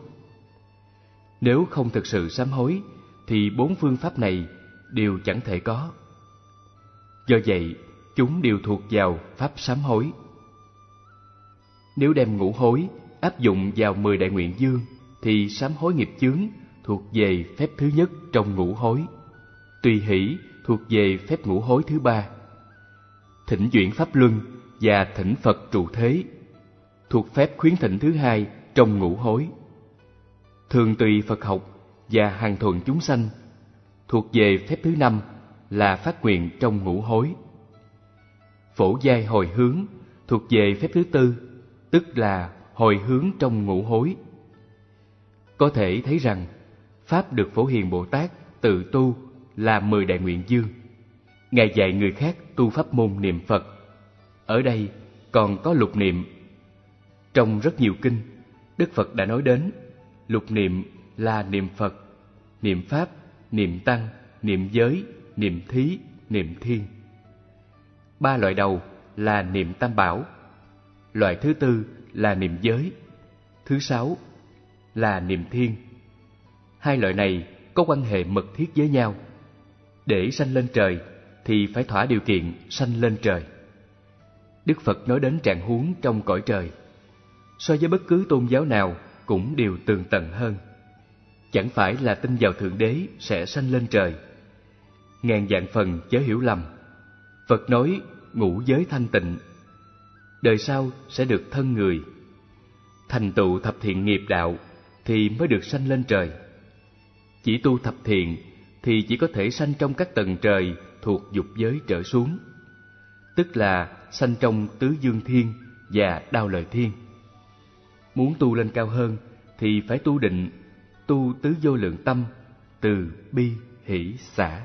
Nếu không thực sự sám hối, thì 4 phương pháp này đều chẳng thể có. Do vậy, chúng đều thuộc vào pháp sám hối. Nếu đem ngũ hối áp dụng vào 10 đại nguyện dương, thì sám hối nghiệp chướng thuộc về phép thứ nhất trong ngũ hối, tùy hỷ thuộc về phép ngũ hối thứ 3, thỉnh chuyển pháp luân và thỉnh Phật trụ thế thuộc phép khuyến thỉnh thứ 2 trong ngũ hối, thường tùy Phật học và hàng thuận chúng sanh thuộc về phép thứ 5 là phát nguyện trong ngũ hối, phổ giai hồi hướng thuộc về phép thứ 4, tức là hồi hướng trong ngũ hối. Có thể thấy rằng pháp được Phổ Hiền Bồ Tát tự tu là 10 đại nguyện dương. Ngài dạy người khác tu pháp môn niệm Phật. Ở đây còn có lục niệm. Trong rất nhiều kinh, Đức Phật đã nói đến lục niệm là niệm Phật, niệm Pháp, niệm Tăng, niệm Giới, niệm Thí, niệm Thiên. 3 loại đầu là niệm Tam Bảo, loại thứ 4 là niệm Giới, thứ 6 là niệm Thiên. 2 loại này có quan hệ mật thiết với nhau. Để sanh lên trời thì phải thỏa điều kiện sanh lên trời. Đức Phật nói đến trạng huống trong cõi trời, so với bất cứ tôn giáo nào cũng đều tường tận hơn. Chẳng phải là tin vào Thượng Đế sẽ sanh lên trời. Ngàn vạn phần chớ hiểu lầm. Phật nói ngũ giới thanh tịnh, đời sau sẽ được thân người, thành tựu thập thiện nghiệp đạo thì mới được sanh lên trời. Chỉ tu thập thiện thì chỉ có thể sanh trong các tầng trời thuộc dục giới trở xuống, tức là sanh trong tứ dương thiên và đao lợi thiên. Muốn tu lên cao hơn thì phải tu định, tu tứ vô lượng tâm, từ bi hỷ xả.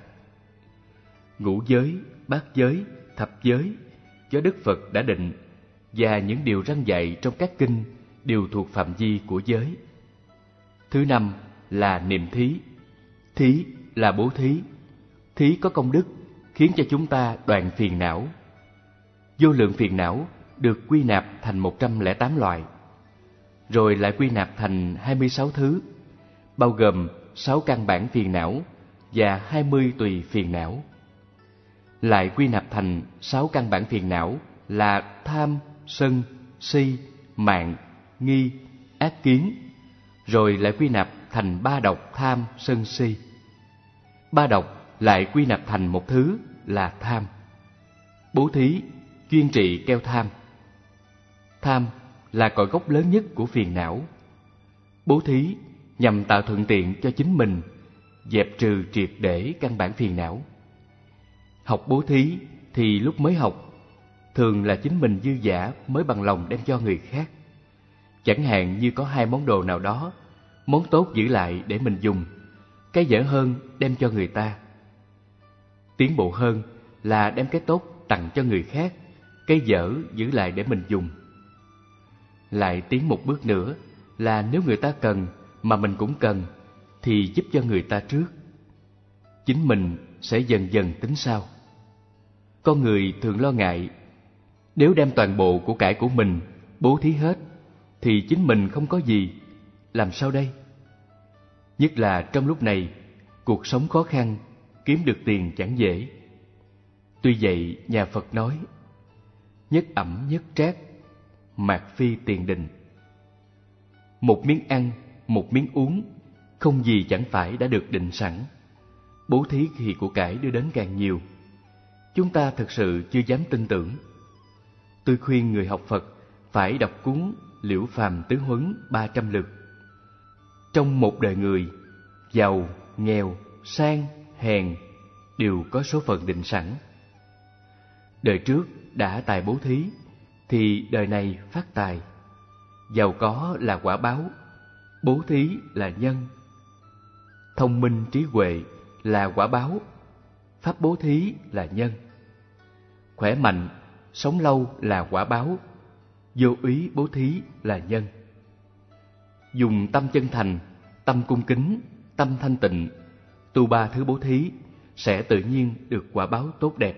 Ngũ giới, bát giới, thập giới do Đức Phật đã định, và những điều răn dạy trong các kinh đều thuộc phạm vi của giới. Thứ 5 là niệm thí. Thí là bố thí. Thí có công đức khiến cho chúng ta đoạn phiền não. Vô lượng phiền não được quy nạp thành 108 loại, rồi lại quy nạp thành 26 thứ, bao gồm 6 căn bản phiền não và 20 tùy phiền não. Lại quy nạp thành 6 căn bản phiền não là tham, sân, si, mạn, nghi, ác kiến, rồi lại quy nạp thành 3 độc tham, sân, si. 3 độc lại quy nạp thành một thứ là tham. Bố thí chuyên trị keo tham. Tham là cội gốc lớn nhất của phiền não. Bố thí nhằm tạo thuận tiện cho chính mình, dẹp trừ triệt để căn bản phiền não. Học bố thí thì lúc mới học, thường là chính mình dư dả mới bằng lòng đem cho người khác. Chẳng hạn như có 2 món đồ nào đó, món tốt giữ lại để mình dùng, cái dở hơn đem cho người ta. Tiến bộ hơn là đem cái tốt tặng cho người khác, cái dở giữ lại để mình dùng. Lại tiến một bước nữa là nếu người ta cần mà mình cũng cần thì giúp cho người ta trước. Chính mình sẽ dần dần tính sau. Con người thường lo ngại, nếu đem toàn bộ của cải của mình bố thí hết thì chính mình không có gì, làm sao đây? Nhất là trong lúc này, cuộc sống khó khăn, kiếm được tiền chẳng dễ. Tuy vậy, nhà Phật nói, nhất ẩm nhất trác, mạt phi tiền đình. Một miếng ăn, một miếng uống, không gì chẳng phải đã được định sẵn. Bố thí thì của cải đưa đến càng nhiều. Chúng ta thực sự chưa dám tin tưởng. Tôi khuyên người học Phật phải đọc cuốn Liễu Phàm Tứ Huấn 300 lượt. Trong một đời người, giàu, nghèo, sang, hèn đều có số phận định sẵn. Đời trước đã tài bố thí thì đời này phát tài. Giàu có là quả báo, bố thí là nhân. Thông minh trí huệ là quả báo, pháp bố thí là nhân. Khỏe mạnh, sống lâu là quả báo, vô úy bố thí là nhân. Dùng tâm chân thành, tâm cung kính, tâm thanh tịnh, tu 3 thứ bố thí sẽ tự nhiên được quả báo tốt đẹp.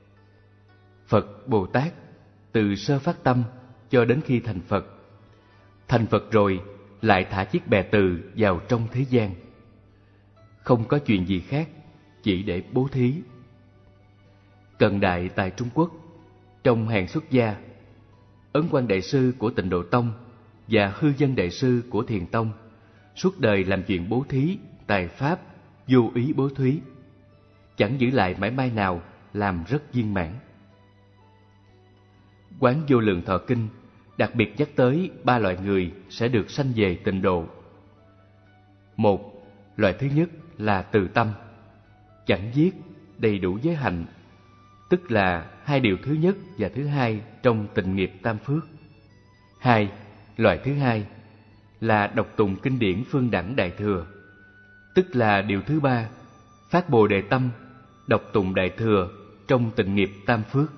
Phật Bồ Tát từ sơ phát tâm cho đến khi thành Phật. Thành Phật rồi lại thả chiếc bè từ vào trong thế gian. Không có chuyện gì khác, chỉ để bố thí. Cận đại tại Trung Quốc, trong hàng xuất gia, Ấn Quang Đại Sư của Tịnh Độ Tông và Hư Dân Đại Sư của Thiền Tông suốt đời làm chuyện bố thí, tài pháp, vô ý bố thí, chẳng giữ lại mảy may nào, làm rất viên mãn. Quán Vô Lượng Thọ Kinh đặc biệt nhắc tới 3 loại người sẽ được sanh về tịnh độ. 1. Loại thứ nhất là từ tâm, chẳng giết, đầy đủ giới hạnh, tức là 2 điều thứ nhất và thứ hai trong tịnh nghiệp tam phước. 2. Loại thứ hai là đọc tụng kinh điển phương đẳng đại thừa, tức là điều thứ 3, phát bồ đề tâm, đọc tụng đại thừa trong tịnh nghiệp tam phước.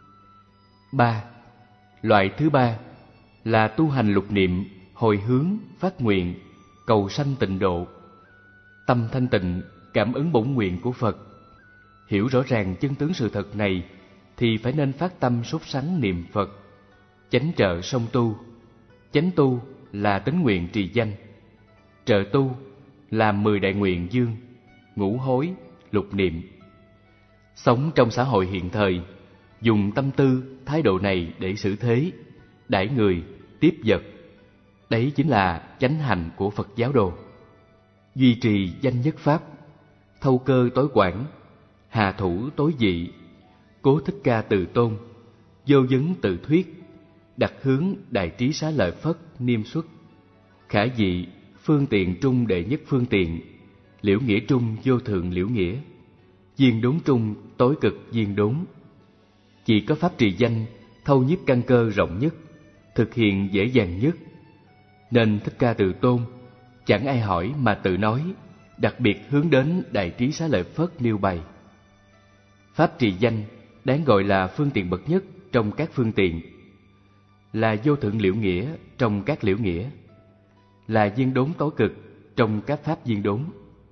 3. Loại thứ 3 là tu hành lục niệm, hồi hướng, phát nguyện, cầu sanh tịnh độ. Tâm thanh tịnh, cảm ứng bổn nguyện của Phật. Hiểu rõ ràng chân tướng sự thật này thì phải nên phát tâm sốt sắng niệm Phật, chánh trợ song tu. Chánh tu là tín nguyện trì danh, trợ tu là 10 đại nguyện dương, ngũ hối, lục niệm. Sống trong xã hội hiện thời, dùng tâm tư, thái độ này để xử thế, đãi người, tiếp vật. Đấy chính là chánh hành của Phật giáo đồ. Duy trì danh nhất pháp, thâu cơ tối quản, hà thủ tối dị, cố Thích Ca từ tôn, vô vấn tự thuyết, đặt hướng đại trí xá lợi Phất niêm xuất, khả dị phương tiện trung đệ nhất phương tiện, liễu nghĩa trung vô thượng liễu nghĩa, diên đốn trung tối cực diên đốn. Chỉ có pháp trì danh thâu nhiếp căn cơ rộng nhất, thực hiện dễ dàng nhất, nên Thích Ca Từ Tôn chẳng ai hỏi mà tự nói, đặc biệt hướng đến đại trí xá lợi Phất nêu bày. Pháp trì danh đáng gọi là phương tiện bậc nhất trong các phương tiện, là vô thượng liễu nghĩa trong các liễu nghĩa, là diên đốn tối cực trong các pháp diên đốn.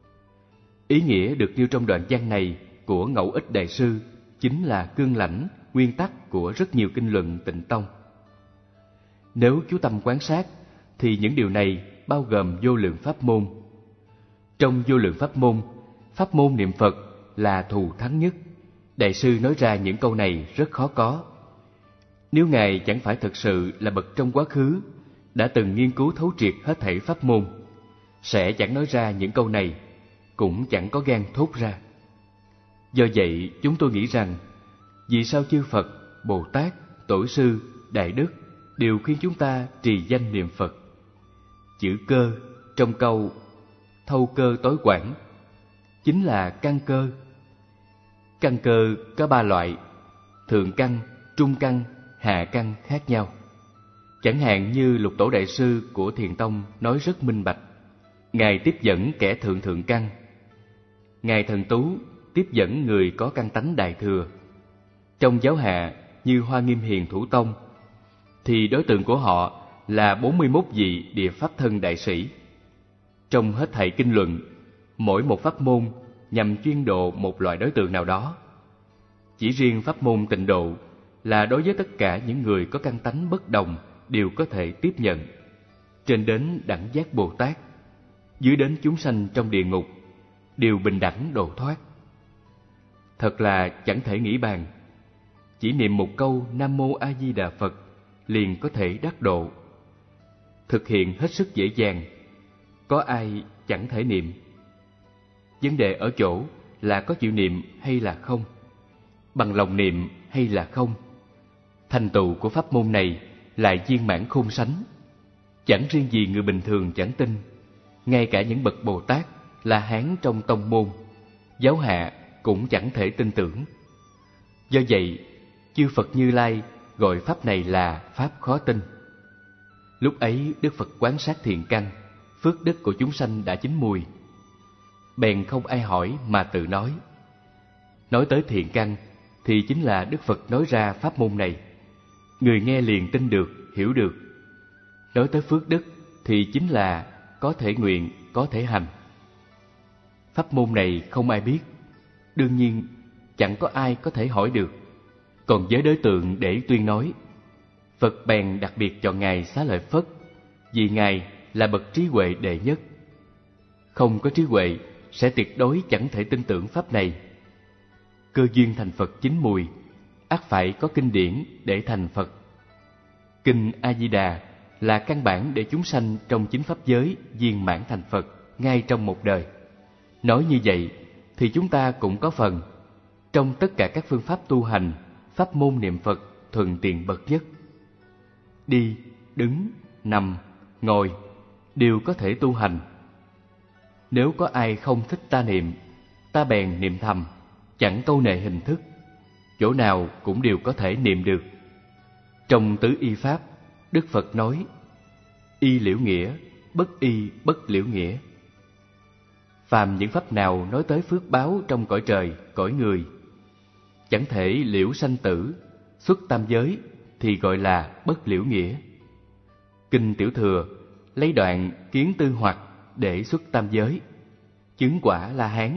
Ý nghĩa được nêu trong đoạn văn này của Ngẫu Ích Đại Sư chính là cương lãnh, nguyên tắc của rất nhiều kinh luận Tịnh Tông. Nếu chú tâm quan sát thì những điều này bao gồm vô lượng pháp môn. Trong vô lượng pháp môn niệm Phật là thù thắng nhất. Đại sư nói ra những câu này rất khó có. Nếu Ngài chẳng phải thực sự là bậc trong quá khứ đã từng nghiên cứu thấu triệt hết thảy pháp môn, sẽ chẳng nói ra những câu này, cũng chẳng có gan thốt ra. Do vậy, chúng tôi nghĩ rằng vì sao chư Phật, Bồ Tát, Tổ sư, Đại Đức đều khuyên chúng ta trì danh niệm Phật. Chữ cơ trong câu thâu cơ tối quản chính là căn cơ. Căn cơ có 3 loại: thượng căn, trung căn, hạ căn khác nhau. Chẳng hạn như Lục Tổ Đại Sư của Thiền Tông nói rất minh bạch. Ngài tiếp dẫn kẻ thượng căn, Ngài Thần Tú tiếp dẫn người có căn tánh Đại Thừa. Trong giáo hạ như Hoa Nghiêm Hiền Thủ Tông thì đối tượng của họ là 41 vị địa pháp thân đại sĩ. Trong hết thảy kinh luận, mỗi một pháp môn nhằm chuyên độ một loại đối tượng nào đó. Chỉ riêng pháp môn Tịnh Độ là đối với tất cả những người có căn tánh bất đồng đều có thể tiếp nhận, trên đến đẳng giác Bồ Tát, dưới đến chúng sanh trong địa ngục, đều bình đẳng độ thoát. Thật là chẳng thể nghĩ bàn. Chỉ niệm một câu Nam Mô A Di Đà Phật liền có thể đắc độ. Thực hiện hết sức dễ dàng, có ai chẳng thể niệm. Vấn đề ở chỗ là có chịu niệm hay là không, bằng lòng niệm hay là không. Thành tựu của pháp môn này lại viên mãn khôn sánh. Chẳng riêng gì người bình thường chẳng tin, ngay cả những bậc Bồ Tát, La Hán trong tông môn, giáo hạ cũng chẳng thể tin tưởng. Do vậy, chư Phật Như Lai gọi pháp này là pháp khó tin. Lúc ấy Đức Phật quán sát thiện căn, phước đức của chúng sanh đã chín mùi. Bèn không ai hỏi mà tự nói. Nói tới thiện căn thì chính là Đức Phật nói ra pháp môn này. Người nghe liền tin được, hiểu được. Nói tới phước đức thì chính là có thể nguyện, có thể hành. Pháp môn này không ai biết, đương nhiên chẳng có ai có thể hỏi được. Còn với đối tượng để tuyên nói, Phật bèn đặc biệt chọn Ngài Xá Lợi Phất, vì Ngài là bậc trí huệ đệ nhất. Không có trí huệ sẽ tuyệt đối chẳng thể tin tưởng pháp này. Cơ duyên thành Phật chín mùi, ắt phải có kinh điển để thành Phật. Kinh A Di Đà là căn bản để chúng sanh trong chính pháp giới viên mãn thành Phật ngay trong một đời. Nói như vậy thì chúng ta cũng có phần. Trong tất cả các phương pháp tu hành, pháp môn niệm Phật thuận tiện bậc nhất. Đi, đứng, nằm, ngồi đều có thể tu hành. Nếu có ai không thích ta niệm, ta bèn niệm thầm, chẳng câu nệ hình thức, chỗ nào cũng đều có thể niệm được. Trong tứ y pháp, Đức Phật nói: y liễu nghĩa, bất y bất liễu nghĩa. Phàm những pháp nào nói tới phước báo trong cõi trời, cõi người, chẳng thể liễu sanh tử, xuất tam giới thì gọi là bất liễu nghĩa. Kinh Tiểu Thừa lấy đoạn Kiến Tư Hoặc để xuất tam giới, chứng quả La Hán.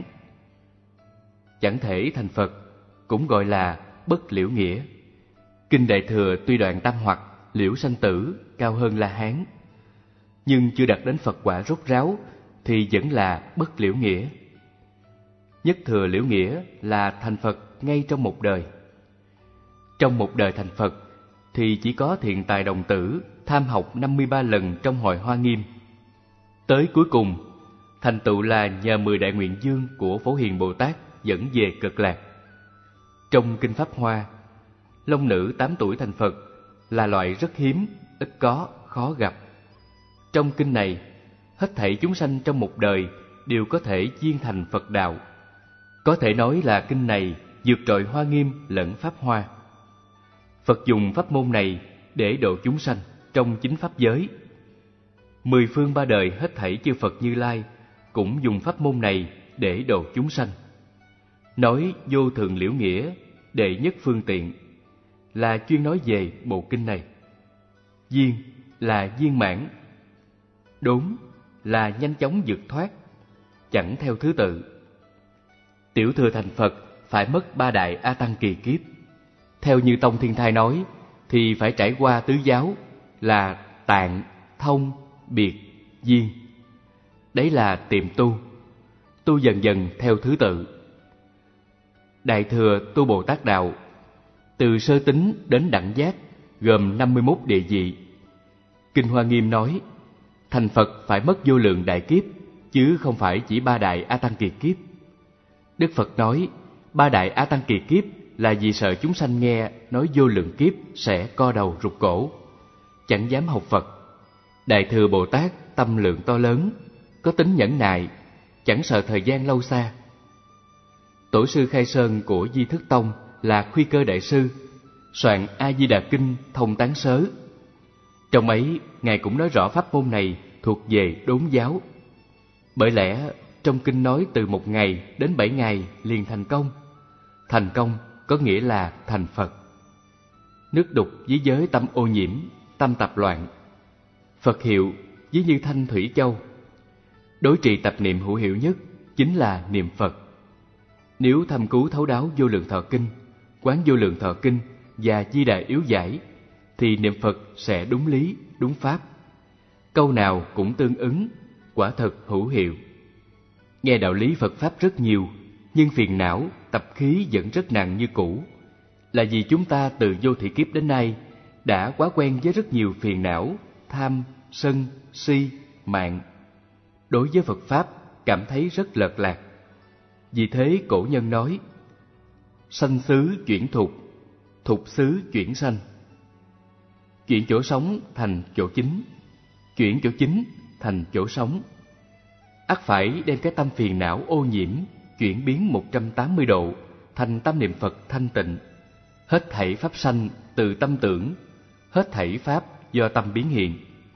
Chẳng thể thành Phật cũng gọi là bất liễu nghĩa. Kinh Đại Thừa tuy đoạn tam hoặc liễu sanh tử cao hơn La Hán, nhưng chưa đạt đến Phật quả rốt ráo thì vẫn là bất liễu nghĩa. Nhất thừa liễu nghĩa là thành Phật ngay trong một đời. Trong một đời thành Phật thì chỉ có Thiện Tài Đồng Tử tham học 53 lần trong hội Hoa Nghiêm. Tới cuối cùng, thành tựu là nhờ 10 đại nguyện dương của Phổ Hiền Bồ Tát dẫn về Cực Lạc. Trong Kinh Pháp Hoa, long nữ 8 tuổi thành Phật là loại rất hiếm, ít có, khó gặp. Trong kinh này, hết thảy chúng sanh trong một đời đều có thể viên thành Phật đạo. Có thể nói là kinh này vượt trội Hoa Nghiêm lẫn Pháp Hoa. Phật dùng pháp môn này để độ chúng sanh trong chính pháp giới. 10 phương 3 đời hết thảy chư Phật Như Lai cũng dùng pháp môn này để độ chúng sanh. Nói vô thượng liễu nghĩa, đệ nhất phương tiện là chuyên nói về bộ kinh này. Viên là viên mãn, đốn là nhanh chóng vượt thoát, chẳng theo thứ tự. Tiểu thừa thành Phật phải mất 3 đại A Tăng kỳ kiếp. Theo như Tông Thiên Thai nói thì phải trải qua tứ giáo là tạng, thông, biệt, viên. Đấy là tiệm tu dần dần theo thứ tự. Đại thừa tu Bồ Tát đạo, từ sơ tính đến đẳng giác, gồm 51 địa vị. Kinh Hoa Nghiêm nói, thành Phật phải mất vô lượng đại kiếp, chứ không phải chỉ 3 đại A Tăng kỳ kiếp. Đức Phật nói, 3 đại A Tăng kỳ kiếp là vì sợ chúng sanh nghe nói vô lượng kiếp sẽ co đầu rụt cổ. chẳng dám học Phật. Đại Thừa Bồ Tát tâm lượng to lớn, có tính nhẫn nại, chẳng sợ thời gian lâu xa. Tổ sư Khai Sơn của Di Thức Tông là Khuy Cơ Đại Sư, soạn A Di Đà Kinh thông tán sớ. Trong ấy, Ngài cũng nói rõ pháp môn này thuộc về đốn giáo. Bởi lẽ trong kinh nói từ 1 ngày đến 7 ngày liền thành công. Thành công có nghĩa là thành Phật. Nước đục với giới tâm ô nhiễm, tâm tạp loạn. Phật hiệu ví như thanh thủy châu. Đối trị tập niệm hữu hiệu nhất chính là niệm Phật. Nếu thâm cứu thấu đáo Vô Lượng Thọ Kinh, Quán Vô Lượng Thọ Kinh và Di Đà Yếu Giải, thì niệm Phật sẽ đúng lý, đúng pháp. Câu nào cũng tương ứng, quả thật hữu hiệu. Nghe đạo lý Phật Pháp rất nhiều, nhưng phiền não, tập khí vẫn rất nặng như cũ. Là vì chúng ta từ vô thị kiếp đến nay đã quá quen với rất nhiều phiền não, tham, sân, si, mạng. Đối với Phật Pháp cảm thấy rất lợt lạc. Vì thế cổ nhân nói: sanh xứ chuyển thục, thục xứ chuyển sanh. Chuyển chỗ sống thành chỗ chính, chuyển chỗ chính thành chỗ sống. Ắt phải đem cái tâm phiền não ô nhiễm chuyển biến 180 độ thành tâm niệm Phật thanh tịnh. Hết thảy pháp sanh từ tâm tưởng, hết thảy pháp do tâm biến hiện.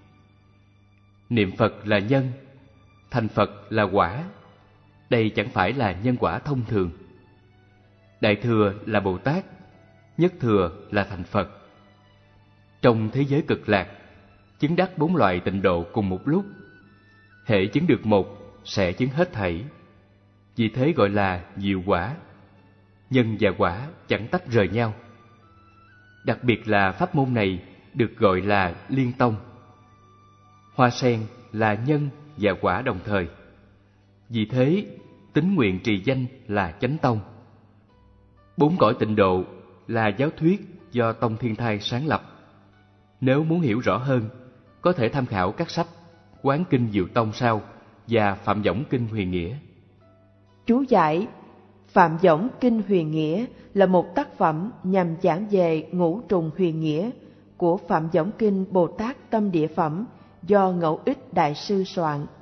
Niệm Phật là nhân, thành Phật là quả. Đây chẳng phải là nhân quả thông thường. Đại thừa là Bồ Tát, nhất thừa là thành Phật. Trong thế giới cực lạc, chứng đắc 4 loại tịnh độ cùng một lúc. Hễ chứng được một, sẽ chứng hết thảy. Vì thế gọi là diệu quả. Nhân và quả chẳng tách rời nhau. Đặc biệt là pháp môn này được gọi là liên tông. Hoa sen là nhân và quả đồng thời. Vì thế, tín nguyện trì danh là chánh tông. 4 cõi tịnh độ là giáo thuyết do Tông Thiên Thai sáng lập. Nếu muốn hiểu rõ hơn, có thể tham khảo các sách Quán Kinh Diệu Tông Sao và Phạm Võng Kinh Huyền Nghĩa. Chú giải: Phạm Võng Kinh Huyền Nghĩa là một tác phẩm nhằm giảng về ngũ trùng huyền nghĩa của Phạm Võng Kinh Bồ Tát Tâm Địa Phẩm do Ngẫu Ích Đại Sư soạn.